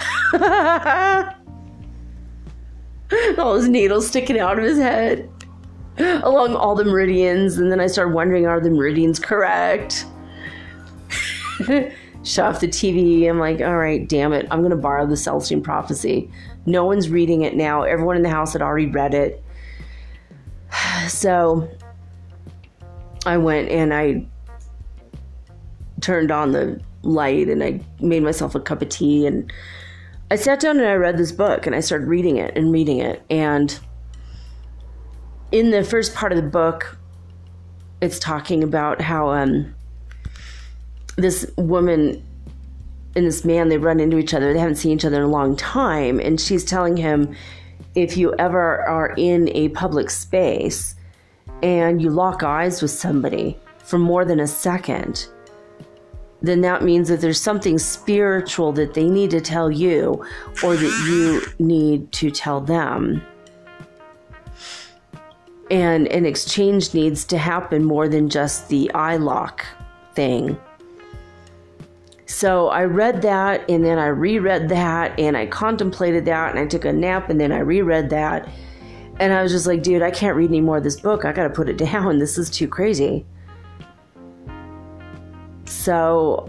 All his needles sticking out of his head along all the meridians. And then I started wondering, are the meridians correct? Shut off the T V. I'm like, all right, damn it. I'm going to borrow the Celestine Prophecy. No one's reading it now. Everyone in the house had already read it. So I went and I turned on the light and I made myself a cup of tea and I sat down and I read this book and I started reading it and reading it. And in the first part of the book, it's talking about how um, this woman and this man, they run into each other. They haven't seen each other in a long time. And she's telling him, if you ever are in a public space and you lock eyes with somebody for more than a second, then that means that there's something spiritual that they need to tell you or that you need to tell them. And an exchange needs to happen more than just the eye lock thing. So I read that and then I reread that and I contemplated that and I took a nap and then I reread that. And I was just like, dude, I can't read any more of this book. I got to put it down. This is too crazy. So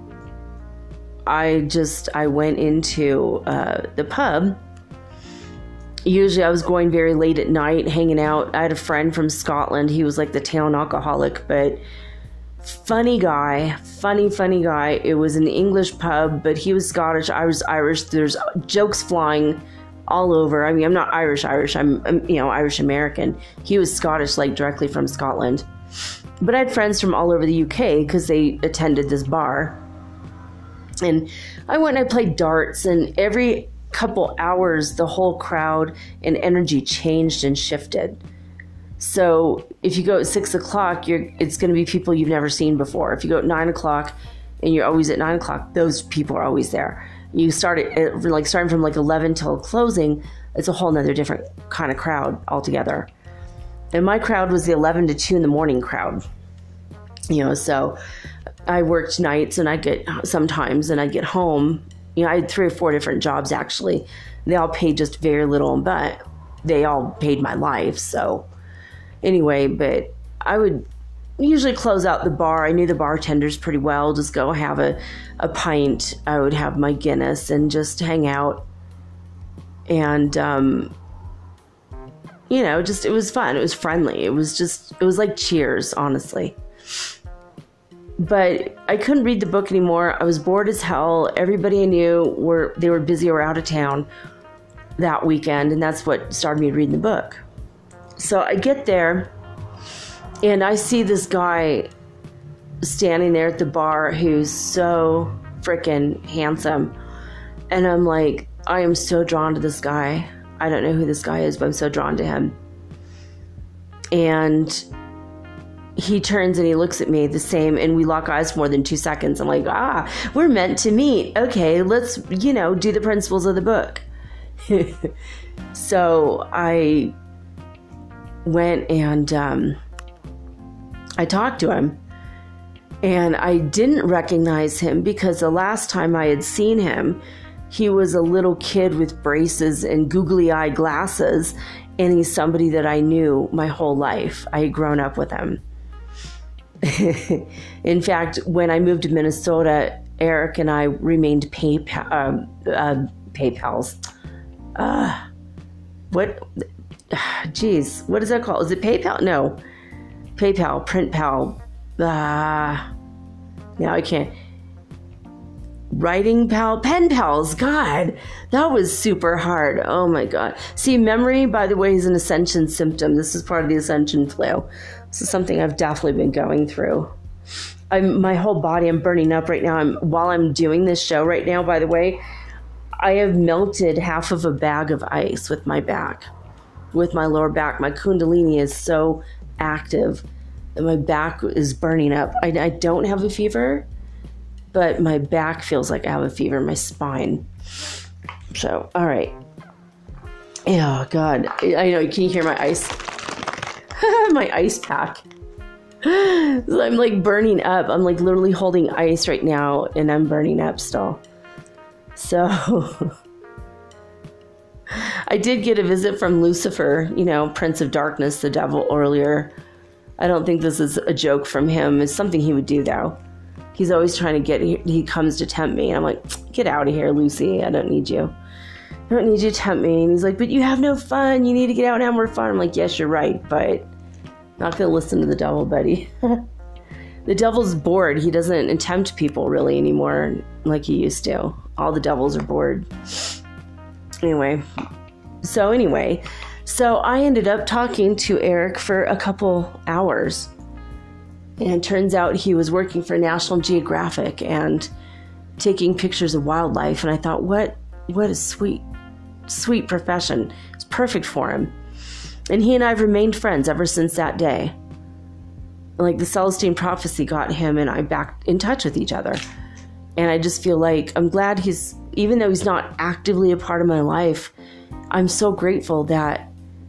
I just, I went into uh, the pub. Usually I was going very late at night, hanging out. I had a friend from Scotland. He was like the town alcoholic, but Funny guy, funny, funny guy. It was an English pub, but he was Scottish. I was Irish. There's jokes flying all over. I mean, I'm not Irish, Irish. I'm, I'm you know, Irish American. He was Scottish, like directly from Scotland. But I had friends from all over the U K because they attended this bar. And I went and I played darts, and every couple hours, the whole crowd and energy changed and shifted. So if you go at six o'clock, you're, it's going to be people you've never seen before. If you go at nine o'clock and you're always at nine o'clock, those people are always there. You start at, like starting from like eleven till closing, it's a whole nother different kind of crowd altogether. And my crowd was the eleven to two in the morning crowd. You know, so I worked nights and I'd get sometimes and I'd get home. You know, I had three or four different jobs actually. They all paid just very little, but they all paid my life. So anyway, but I would usually close out the bar. I knew the bartenders pretty well. Just go have a, a pint. I would have my Guinness and just hang out. And, um, you know, just, it was fun. It was friendly. It was just, it was like Cheers, honestly. But I couldn't read the book anymore. I was bored as hell. Everybody I knew were, they were busy or out of town that weekend. And that's what started me reading the book. So I get there and I see this guy standing there at the bar who's so freaking handsome. And I'm like, I am so drawn to this guy. I don't know who this guy is, but I'm so drawn to him. And he turns and he looks at me the same, and we lock eyes for more than two seconds. I'm like, ah, we're meant to meet. Okay, let's, you know, do the principles of the book. So I went and um, I talked to him, and I didn't recognize him because the last time I had seen him, he was a little kid with braces and googly eye glasses, and he's somebody that I knew my whole life. I had grown up with him. In fact, when I moved to Minnesota, Eric and I remained PayPal, uh, uh, PayPals. Uh, what? Geez, what is that called? Is it PayPal? No. PayPal, PrintPal. Ah, uh, now I can't. Writing pal, pen pals. God, that was super hard. Oh my God. See, memory, by the way, is an ascension symptom. This is part of the ascension flow. This is something I've definitely been going through. I'm, my whole body, I'm burning up right now. I'm, while I'm doing this show right now, by the way, I have melted half of a bag of ice with my back, with my lower back. My Kundalini is so active and my back is burning up. I, I don't have a fever, but my back feels like I have a fever in my spine. So, all right. Oh, God. I know. Can you hear my ice? My ice pack. So I'm like burning up. I'm like literally holding ice right now, and I'm burning up still. So I did get a visit from Lucifer, you know, Prince of Darkness, the devil, earlier. I don't think this is a joke from him. It's something he would do, though. He's always trying to get, he comes to tempt me. And I'm like, get out of here, Lucy. I don't need you. I don't need you to tempt me. And he's like, but you have no fun. You need to get out and have more fun. I'm like, yes, you're right, but not going to listen to the devil, buddy. The devil's bored. He doesn't tempt people really anymore like he used to. All the devils are bored. Anyway. So anyway. So I ended up talking to Eric for a couple hours. And it turns out he was working for National Geographic and taking pictures of wildlife. And I thought, what, what a sweet, sweet profession. It's perfect for him. And he and I have remained friends ever since that day. Like the Celestine prophecy got him and I back in touch with each other. And I just feel like I'm glad he's, even though he's not actively a part of my life, I'm so grateful that,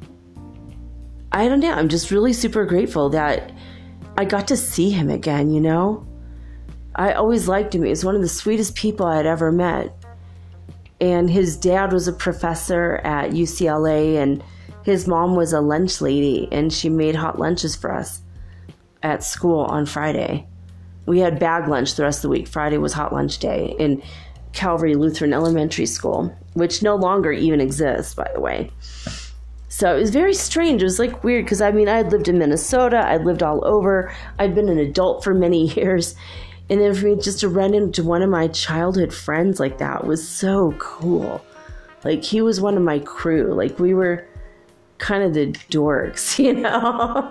I don't know, I'm just really super grateful that I got to see him again, you know? I always liked him. He was one of the sweetest people I had ever met. And his dad was a professor at U C L A, and his mom was a lunch lady, and she made hot lunches for us at school on Friday. We had bag lunch the rest of the week. Friday was hot lunch day in Calvary Lutheran Elementary School, which no longer even exists, by the way. So it was very strange. It was like weird because, I mean, I had lived in Minnesota. I'd lived all over. I'd been an adult for many years. And then for me just to run into one of my childhood friends like that was so cool. Like, he was one of my crew. Like, we were kind of the dorks, you know?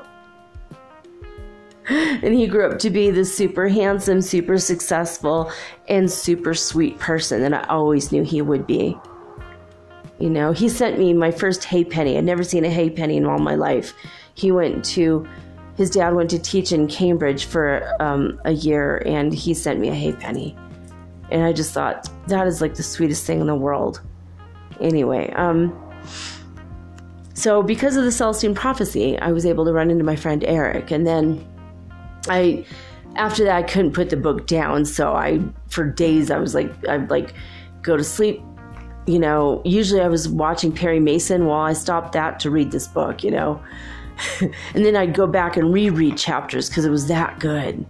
And he grew up to be this super handsome, super successful, and super sweet person that I always knew he would be. You know, he sent me my first hay penny. I'd never seen a hay penny in all my life. He went to, his dad went to teach in Cambridge for um, a year, and he sent me a hay penny. And I just thought, that is like the sweetest thing in the world. Anyway, um, so because of the Celestine prophecy, I was able to run into my friend Eric. And then I, after that, I couldn't put the book down. So I, for days, I was like, I'd like go to sleep. You know, usually I was watching Perry Mason while I stopped that to read this book, you know. And then I'd go back and reread chapters because it was that good.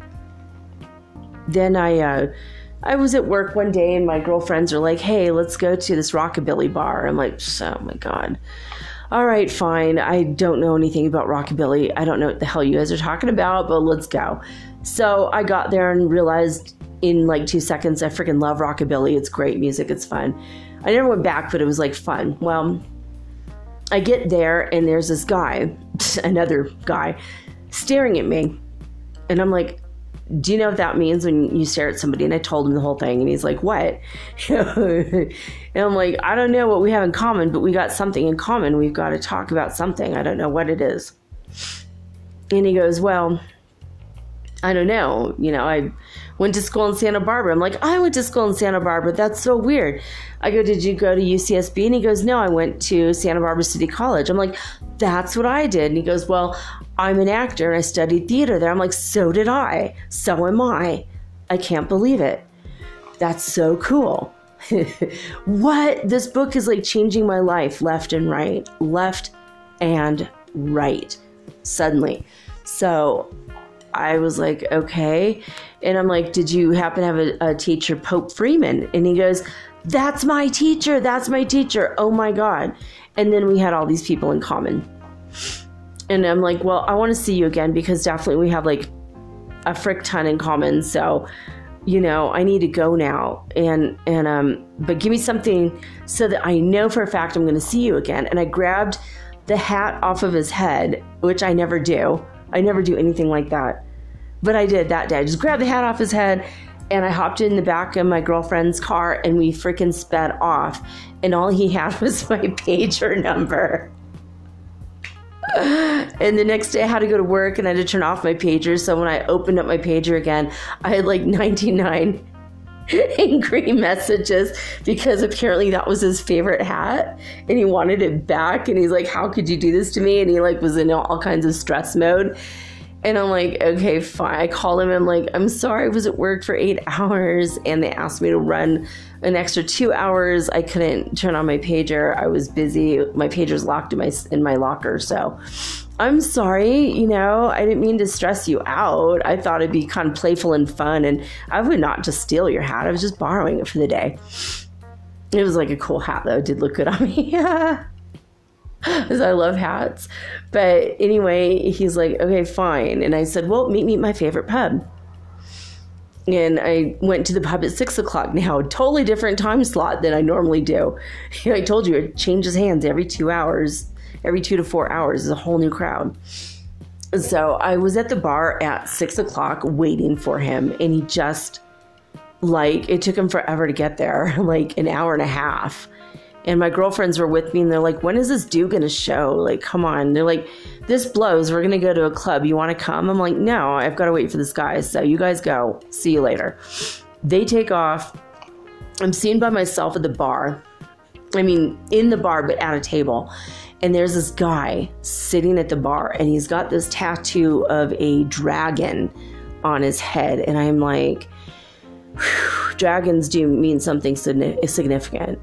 Then I uh, I was at work one day and my girlfriends are like, hey, let's go to this rockabilly bar. I'm like, oh my God. All right, fine. I don't know anything about rockabilly. I don't know what the hell you guys are talking about, but let's go. So I got there and realized in like two seconds, I freaking love rockabilly. It's great music. It's fun. I never went back, but it was like fun. Well, I get there and there's this guy, another guy, staring at me. And I'm like, do you know what that means when you stare at somebody? And I told him the whole thing. And he's like, what? And I'm like, I don't know what we have in common, but we got something in common. We've got to talk about something. I don't know what it is. And he goes, well, I don't know. You know, I went to school in Santa Barbara. I'm like, I went to school in Santa Barbara. That's so weird. I go, did you go to U C S B? And he goes, no, I went to Santa Barbara City College. I'm like, that's what I did. And he goes, well, I'm an actor and I studied theater there. I'm like, so did I. So am I. I can't believe it. That's so cool. What? This book is like changing my life left and right, left and right, suddenly. So I was like, okay. And I'm like, did you happen to have a, a teacher, Pope Freeman? And he goes, that's my teacher. That's my teacher. Oh my God. And then we had all these people in common. And I'm like, well, I want to see you again because definitely we have like a frick ton in common. So, you know, I need to go now. And, and, um, but give me something so that I know for a fact I'm going to see you again. And I grabbed the hat off of his head, which I never do. I never do anything like that. But I did that day. I just grabbed the hat off his head and I hopped in the back of my girlfriend's car and we freaking sped off. And all he had was my pager number. And the next day I had to go to work and I had to turn off my pager. So when I opened up my pager again, I had like ninety-nine angry messages because apparently that was his favorite hat and he wanted it back. And he's like, how could you do this to me? And he like was in all kinds of stress mode. And I'm like, okay, fine. I called him. I'm like, I'm sorry. I was at work for eight hours and they asked me to run an extra two hours. I couldn't turn on my pager. I was busy. My pager's locked in my, in my locker. So I'm sorry. You know, I didn't mean to stress you out. I thought it'd be kind of playful and fun. And I would not just steal your hat. I was just borrowing it for the day. It was like a cool hat though. It did look good on me. Yeah. Because I love hats. But anyway, he's like, okay, fine. And I said, well, meet me at my favorite pub. And I went to the pub at six o'clock now, a totally different time slot than I normally do. I told you it changes hands every two hours, every two to four hours is a whole new crowd. So I was at the bar at six o'clock waiting for him. And he just, like, it took him forever to get there, like an hour and a half. And my girlfriends were with me and they're like, when is this dude going to show? Like, come on. They're like, this blows. We're going to go to a club. You want to come? I'm like, no, I've got to wait for this guy. So you guys go. See you later. They take off. I'm seen by myself at the bar. I mean, in the bar, but at a table. And there's this guy sitting at the bar and he's got this tattoo of a dragon on his head. And I'm like, whew, dragons do mean something significant.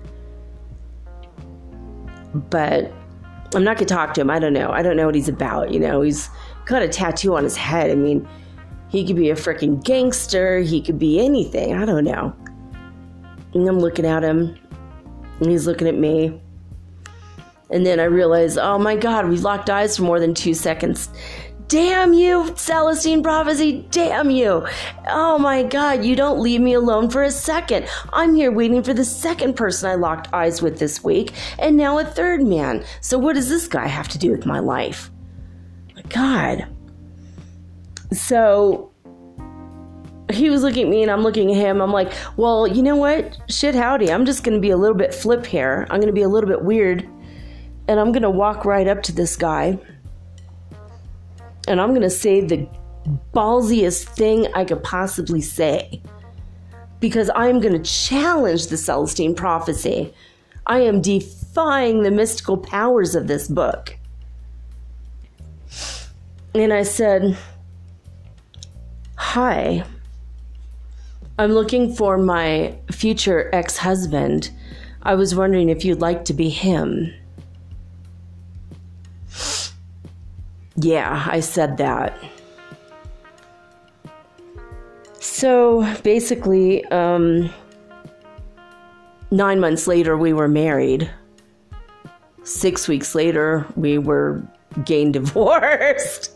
But I'm not going to talk to him. I don't know. I don't know what he's about. You know, he's got a tattoo on his head. I mean, he could be a freaking gangster. He could be anything. I don't know. And I'm looking at him. And he's looking at me. And then I realized, oh my God, we locked eyes for more than two seconds. Damn you, Celestine Prophecy, damn you. Oh my God, you don't leave me alone for a second. I'm here waiting for the second person I locked eyes with this week, and now a third man. So what does this guy have to do with my life? My God. So he was looking at me and I'm looking at him. I'm like, well, you know what? Shit howdy. I'm just going to be a little bit flip here. I'm going to be a little bit weird. And I'm going to walk right up to this guy. And I'm going to say the ballsiest thing I could possibly say. Because I'm going to challenge the Celestine Prophecy. I am defying the mystical powers of this book. And I said, hi. I'm looking for my future ex-husband. I was wondering if you'd like to be him. Yeah, I said that. So basically, um, nine months later, we were married. Six weeks later, we were getting divorced.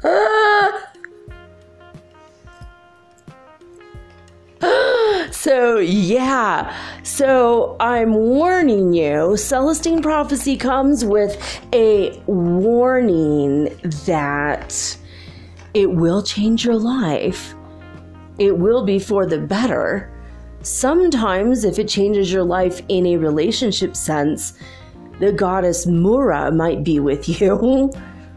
So, yeah. So, I'm warning you, Celestine Prophecy comes with a warning that it will change your life. It will be for the better. Sometimes, if it changes your life in a relationship sense, the goddess Mura might be with you.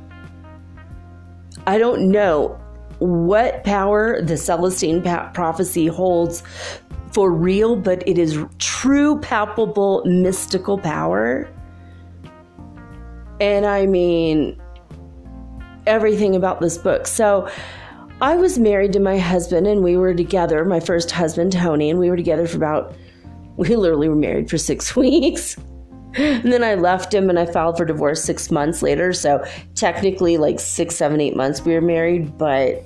I don't know what power the Celestine Prophecy holds for real, but it is true, palpable, mystical power. And I mean, everything about this book. So I was married to my husband and we were together, my first husband, Tony, and we were together for about, we literally were married for six weeks. And then I left him and I filed for divorce six months later. So technically like six, seven, eight months we were married, but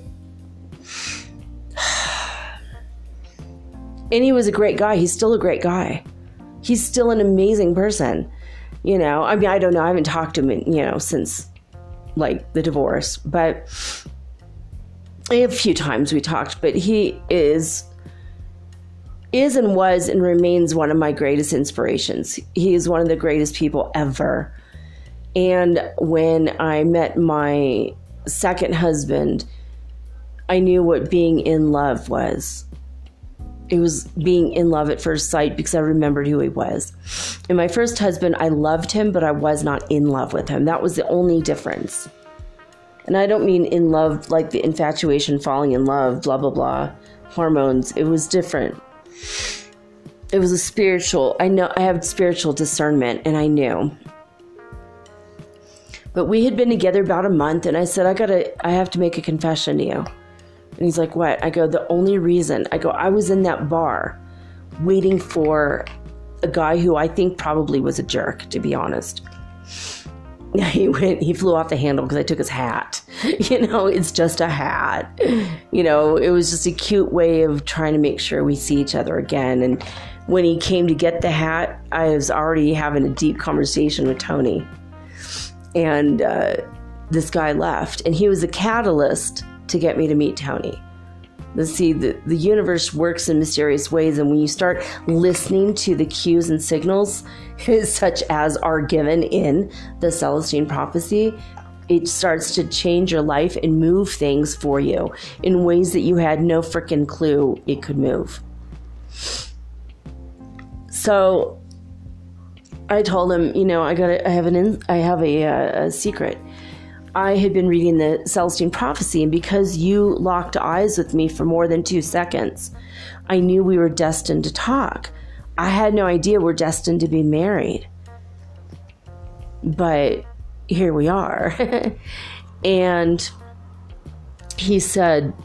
and he was a great guy. He's still a great guy. He's still an amazing person. You know, I mean, I don't know. I haven't talked to him, you know, since like the divorce, but a few times we talked, but he is, is and was and remains one of my greatest inspirations. He is one of the greatest people ever. And when I met my second husband, I knew what being in love was. It was being in love at first sight because I remembered who he was. And my first husband, I loved him, but I was not in love with him. That was the only difference. And I don't mean in love like the infatuation, falling in love, blah, blah, blah, hormones. It was different. It was a spiritual, I know I have spiritual discernment and I knew. But we had been together about a month and I said, I gotta, I have to make a confession to you. And he's like, what? I go, the only reason. I go, I was in that bar waiting for a guy who I think probably was a jerk, to be honest. He went, he flew off the handle because I took his hat. You know, it's just a hat. You know, it was just a cute way of trying to make sure we see each other again. And when he came to get the hat, I was already having a deep conversation with Tony. And uh, this guy left. And he was a catalyst to get me to meet Tony. Let's see, the, the universe works in mysterious ways, and when you start listening to the cues and signals, such as are given in the Celestine Prophecy, it starts to change your life and move things for you in ways that you had no freaking clue it could move. So I told him, you know, I got, I have an, I have a, a, a secret. I had been reading the Celestine Prophecy, and because you locked eyes with me for more than two seconds, I knew we were destined to talk. I had no idea we're destined to be married. But here we are. And he said,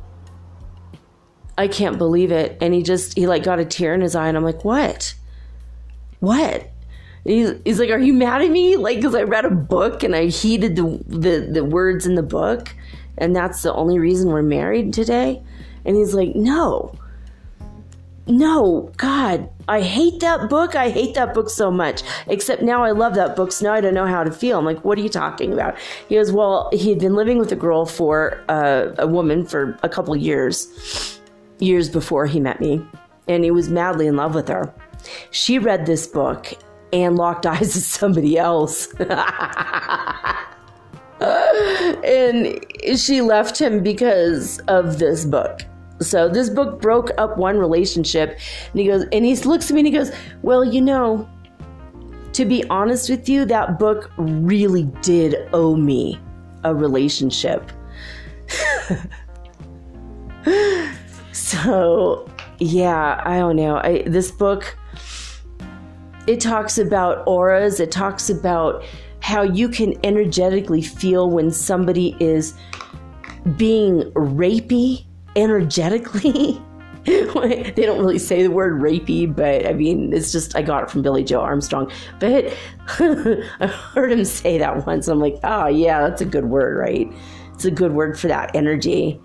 I can't believe it. And he just, he like got a tear in his eye, and I'm like, what? What? He's, he's like, are you mad at me? Like, because I read a book and I heeded the, the, the words in the book, and that's the only reason we're married today? And he's like, no. no, God, I hate that book. I hate that book so much. Except now I love that book, so now I don't know how to feel. I'm like, what are you talking about? He goes, well, he had been living with a girl for, uh, a woman for a couple years, years before he met me. And he was madly in love with her. She read this book and locked eyes with somebody else. And she left him because of this book. So this book broke up one relationship. And he goes, and he looks at me and he goes, well, you know, to be honest with you, that book really did owe me a relationship. So, yeah, I don't know. I, this book, it talks about auras. It talks about how you can energetically feel when somebody is being rapey energetically. They don't really say the word rapey, but I mean, it's just, I got it from Billy Joe Armstrong. But I heard him say that once. I'm like, oh yeah, that's a good word, right? It's a good word for that energy.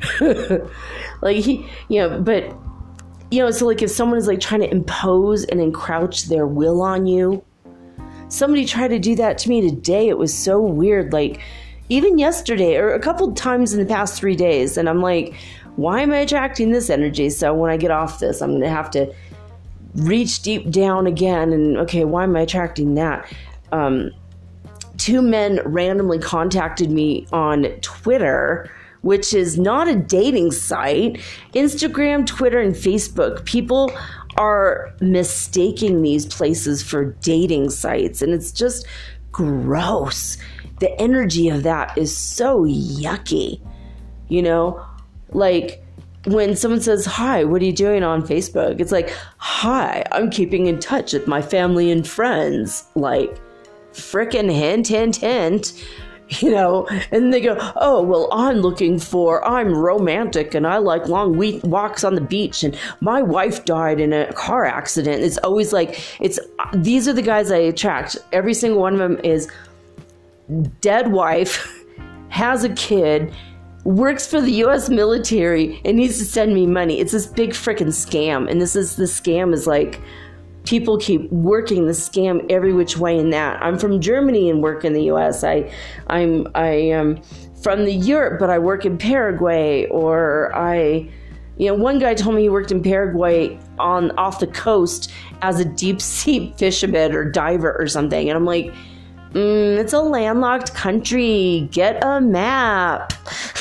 Like he, you know, but you know, so like if someone is like trying to impose and encroach their will on you, somebody tried to do that to me today. It was so weird. Like even yesterday or a couple times in the past three days. And I'm like, why am I attracting this energy? So when I get off this, I'm going to have to reach deep down again. And okay, why am I attracting that? Um, two men randomly contacted me on Twitter, which is not a dating site. Instagram, Twitter, and Facebook. People are mistaking these places for dating sites. And it's just gross. The energy of that is so yucky. You know? Like when someone says, hi, what are you doing on Facebook? It's like, hi, I'm keeping in touch with my family and friends. Like, frickin' hint, hint, hint. You know, and they go, oh, well, I'm looking for, I'm romantic and I like long week walks on the beach and my wife died in a car accident. It's always like, it's, these are the guys I attract. Every single one of them is dead wife, has a kid, works for the U S military and needs to send me money. It's this big freaking scam. And this is, the scam is like, people keep working the scam every which way in that. I'm from Germany and work in the U S. I, I'm, I am from the Europe, but I work in Paraguay. Or I, you know, one guy told me he worked in Paraguay on, off the coast as a deep sea fisherman or diver or something. And I'm like, mm, it's a landlocked country. Get a map.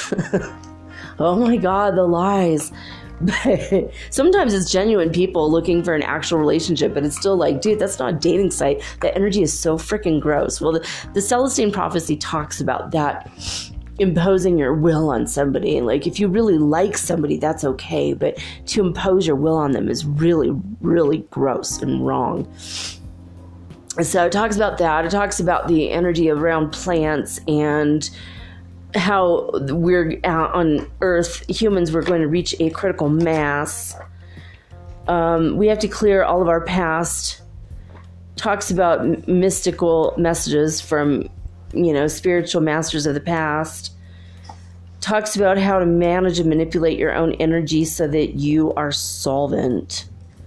Oh my God, the lies. But sometimes it's genuine people looking for an actual relationship, but it's still like, dude, that's not a dating site. The energy is so freaking gross. Well, the, the Celestine prophecy talks about that, imposing your will on somebody. And like, if you really like somebody, that's okay. But to impose your will on them is really, really gross and wrong. So it talks about that. It talks about the energy around plants and how we're out on Earth, humans, we're going to reach a critical mass. Um, we have to clear all of our past. Talks about m- mystical messages from, you know, spiritual masters of the past. Talks about how to manage and manipulate your own energy so that you are solvent.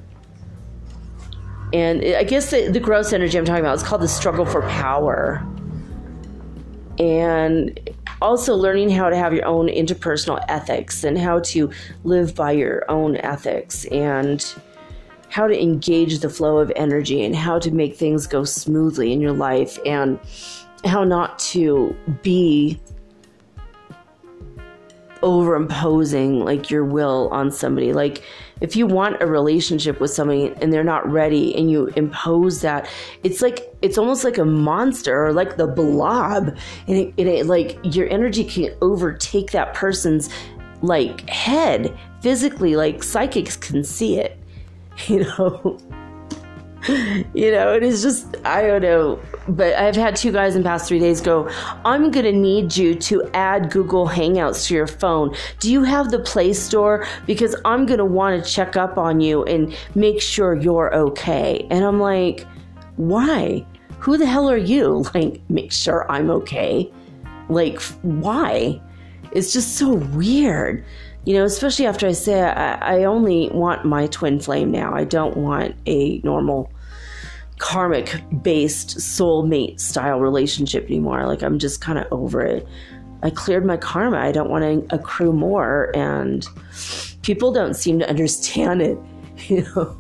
And I guess the, the gross energy I'm talking about is called the struggle for power. And also learning how to have your own interpersonal ethics and how to live by your own ethics and how to engage the flow of energy and how to make things go smoothly in your life and how not to be overimposing like your will on somebody. Like if you want a relationship with somebody and they're not ready and you impose that, it's like, it's almost like a monster or like the blob, and it, it, it like your energy can overtake that person's like head physically, like psychics can see it, you know. You know, it is just, I don't know, but I've had two guys in the past three days go, I'm going to need you to add Google Hangouts to your phone. Do you have the Play Store? Because I'm going to want to check up on you and make sure you're okay. And I'm like, why? Who the hell are you? Like, make sure I'm okay. Like, why? It's just so weird. You know, especially after I say I, I only want my twin flame now. I don't want a normal karmic-based soulmate style relationship anymore. Like, I'm just kind of over it. I cleared my karma. I don't want to accrue more, and people don't seem to understand it. You know,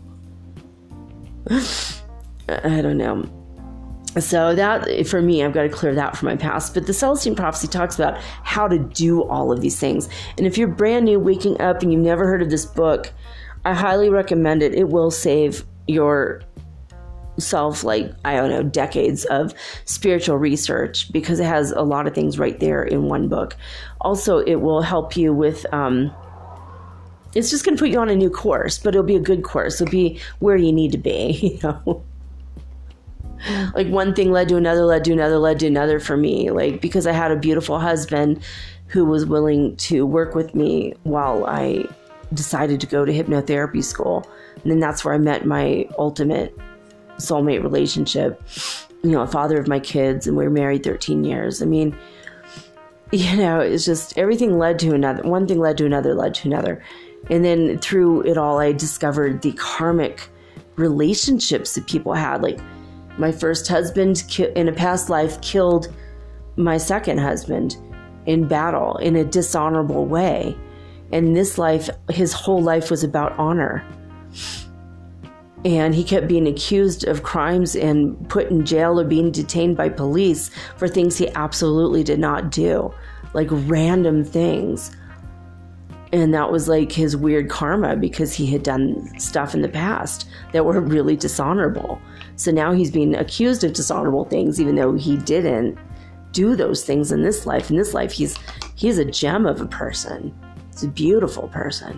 I don't know. So that, for me, I've got to clear that from my past. But the Celestine Prophecy talks about how to do all of these things. And if you're brand new, waking up, and you've never heard of this book, I highly recommend it. It will save yourself, like, I don't know, decades of spiritual research, because it has a lot of things right there in one book. Also, it will help you with, um, it's just going to put you on a new course, but it'll be a good course. It'll be where you need to be, you know. Like, one thing led to another, led to another, led to another for me. Like, because I had a beautiful husband who was willing to work with me while I decided to go to hypnotherapy school. And then that's where I met my ultimate soulmate relationship, you know, a father of my kids, and we were married thirteen years. I mean, you know, it's just everything led to another. One thing led to another, led to another. And then through it all, I discovered the karmic relationships that people had. Like, my first husband in a past life killed my second husband in battle in a dishonorable way. And this life, his whole life was about honor. And he kept being accused of crimes and put in jail or being detained by police for things he absolutely did not do, like random things. And that was like his weird karma, because he had done stuff in the past that were really dishonorable. So now he's being accused of dishonorable things, even though he didn't do those things in this life. In this life, he's he's a gem of a person. He's a beautiful person.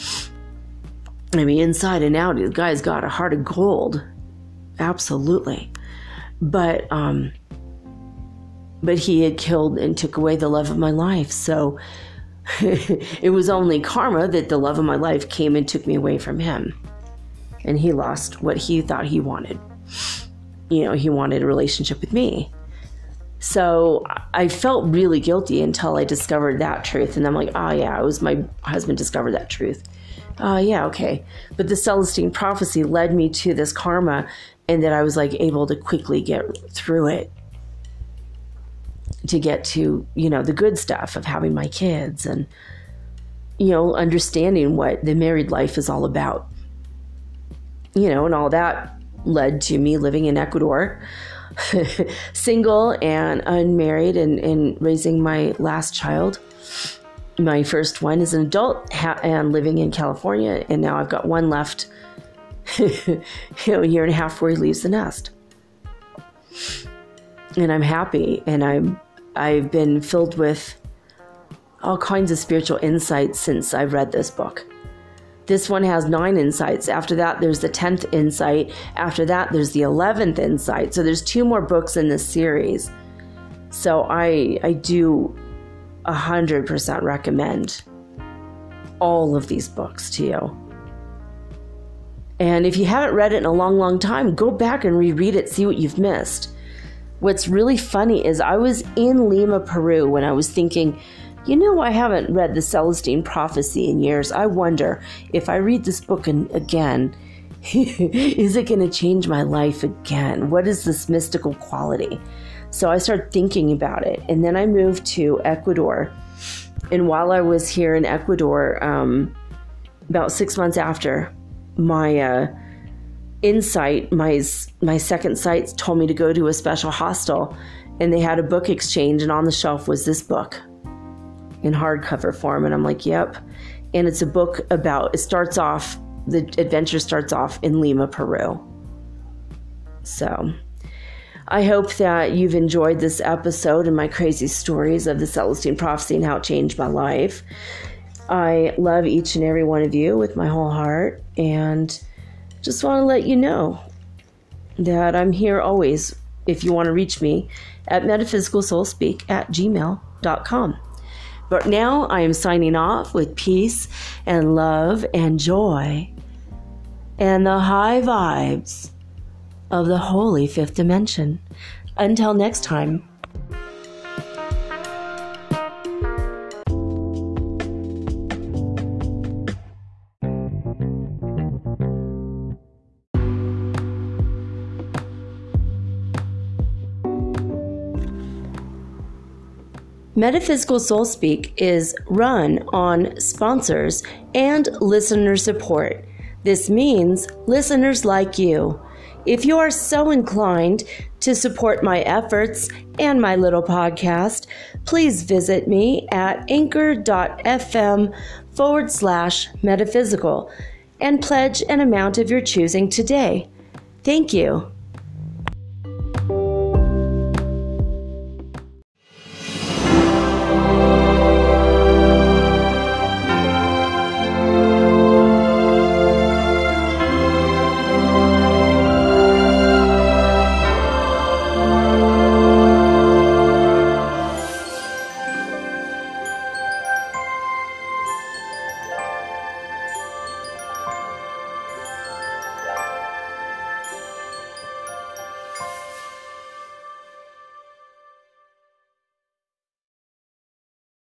I mean, inside and out, the guy's got a heart of gold. Absolutely. But, um, but he had killed and took away the love of my life. So it was only karma that the love of my life came and took me away from him. And he lost what he thought he wanted. You know, he wanted a relationship with me. So I felt really guilty until I discovered that truth. And I'm like, oh yeah, it was my husband discovered that truth. Oh yeah, okay. But the Celestine Prophecy led me to this karma, and that I was like able to quickly get through it, to get to, you know, the good stuff of having my kids, and, you know, understanding what the married life is all about. You know, and all that led to me living in Ecuador, single and unmarried, and, and raising my last child. My first one is an adult, ha- and living in California, and now I've got one left, you know, a year and a half before he leaves the nest. And I'm happy, and I'm I've been filled with all kinds of spiritual insights since I've read this book. This one has nine insights. After that, there's the tenth insight. After that, there's the eleventh insight. So there's two more books in this series. So I I do one hundred percent recommend all of these books to you. And if you haven't read it in a long, long time, go back and reread it, see what you've missed. What's really funny is I was in Lima, Peru, when I was thinking, you know, I haven't read the Celestine Prophecy in years. I wonder if I read this book in, again, is it going to change my life again? What is this mystical quality? So I started thinking about it. And then I moved to Ecuador. And while I was here in Ecuador, um, about six months after, my uh, insight, my, my second sight told me to go to a special hostel. And they had a book exchange. And on the shelf was this book in hardcover form. And I'm like, yep. And it's a book about, it starts off, the adventure starts off in Lima, Peru. So I hope that you've enjoyed this episode and my crazy stories of the Celestine Prophecy and how it changed my life. I love each and every one of you with my whole heart, and just want to let you know that I'm here always if you want to reach me at metaphysicalsoulspeak at gmail dot com. But now I am signing off with peace and love and joy and the high vibes of the holy fifth dimension. Until next time. Metaphysical Soul Speak is run on sponsors and listener support. This means listeners like you. If you are so inclined to support my efforts and my little podcast, please visit me at anchor.fm forward slash metaphysical and pledge an amount of your choosing today. Thank you.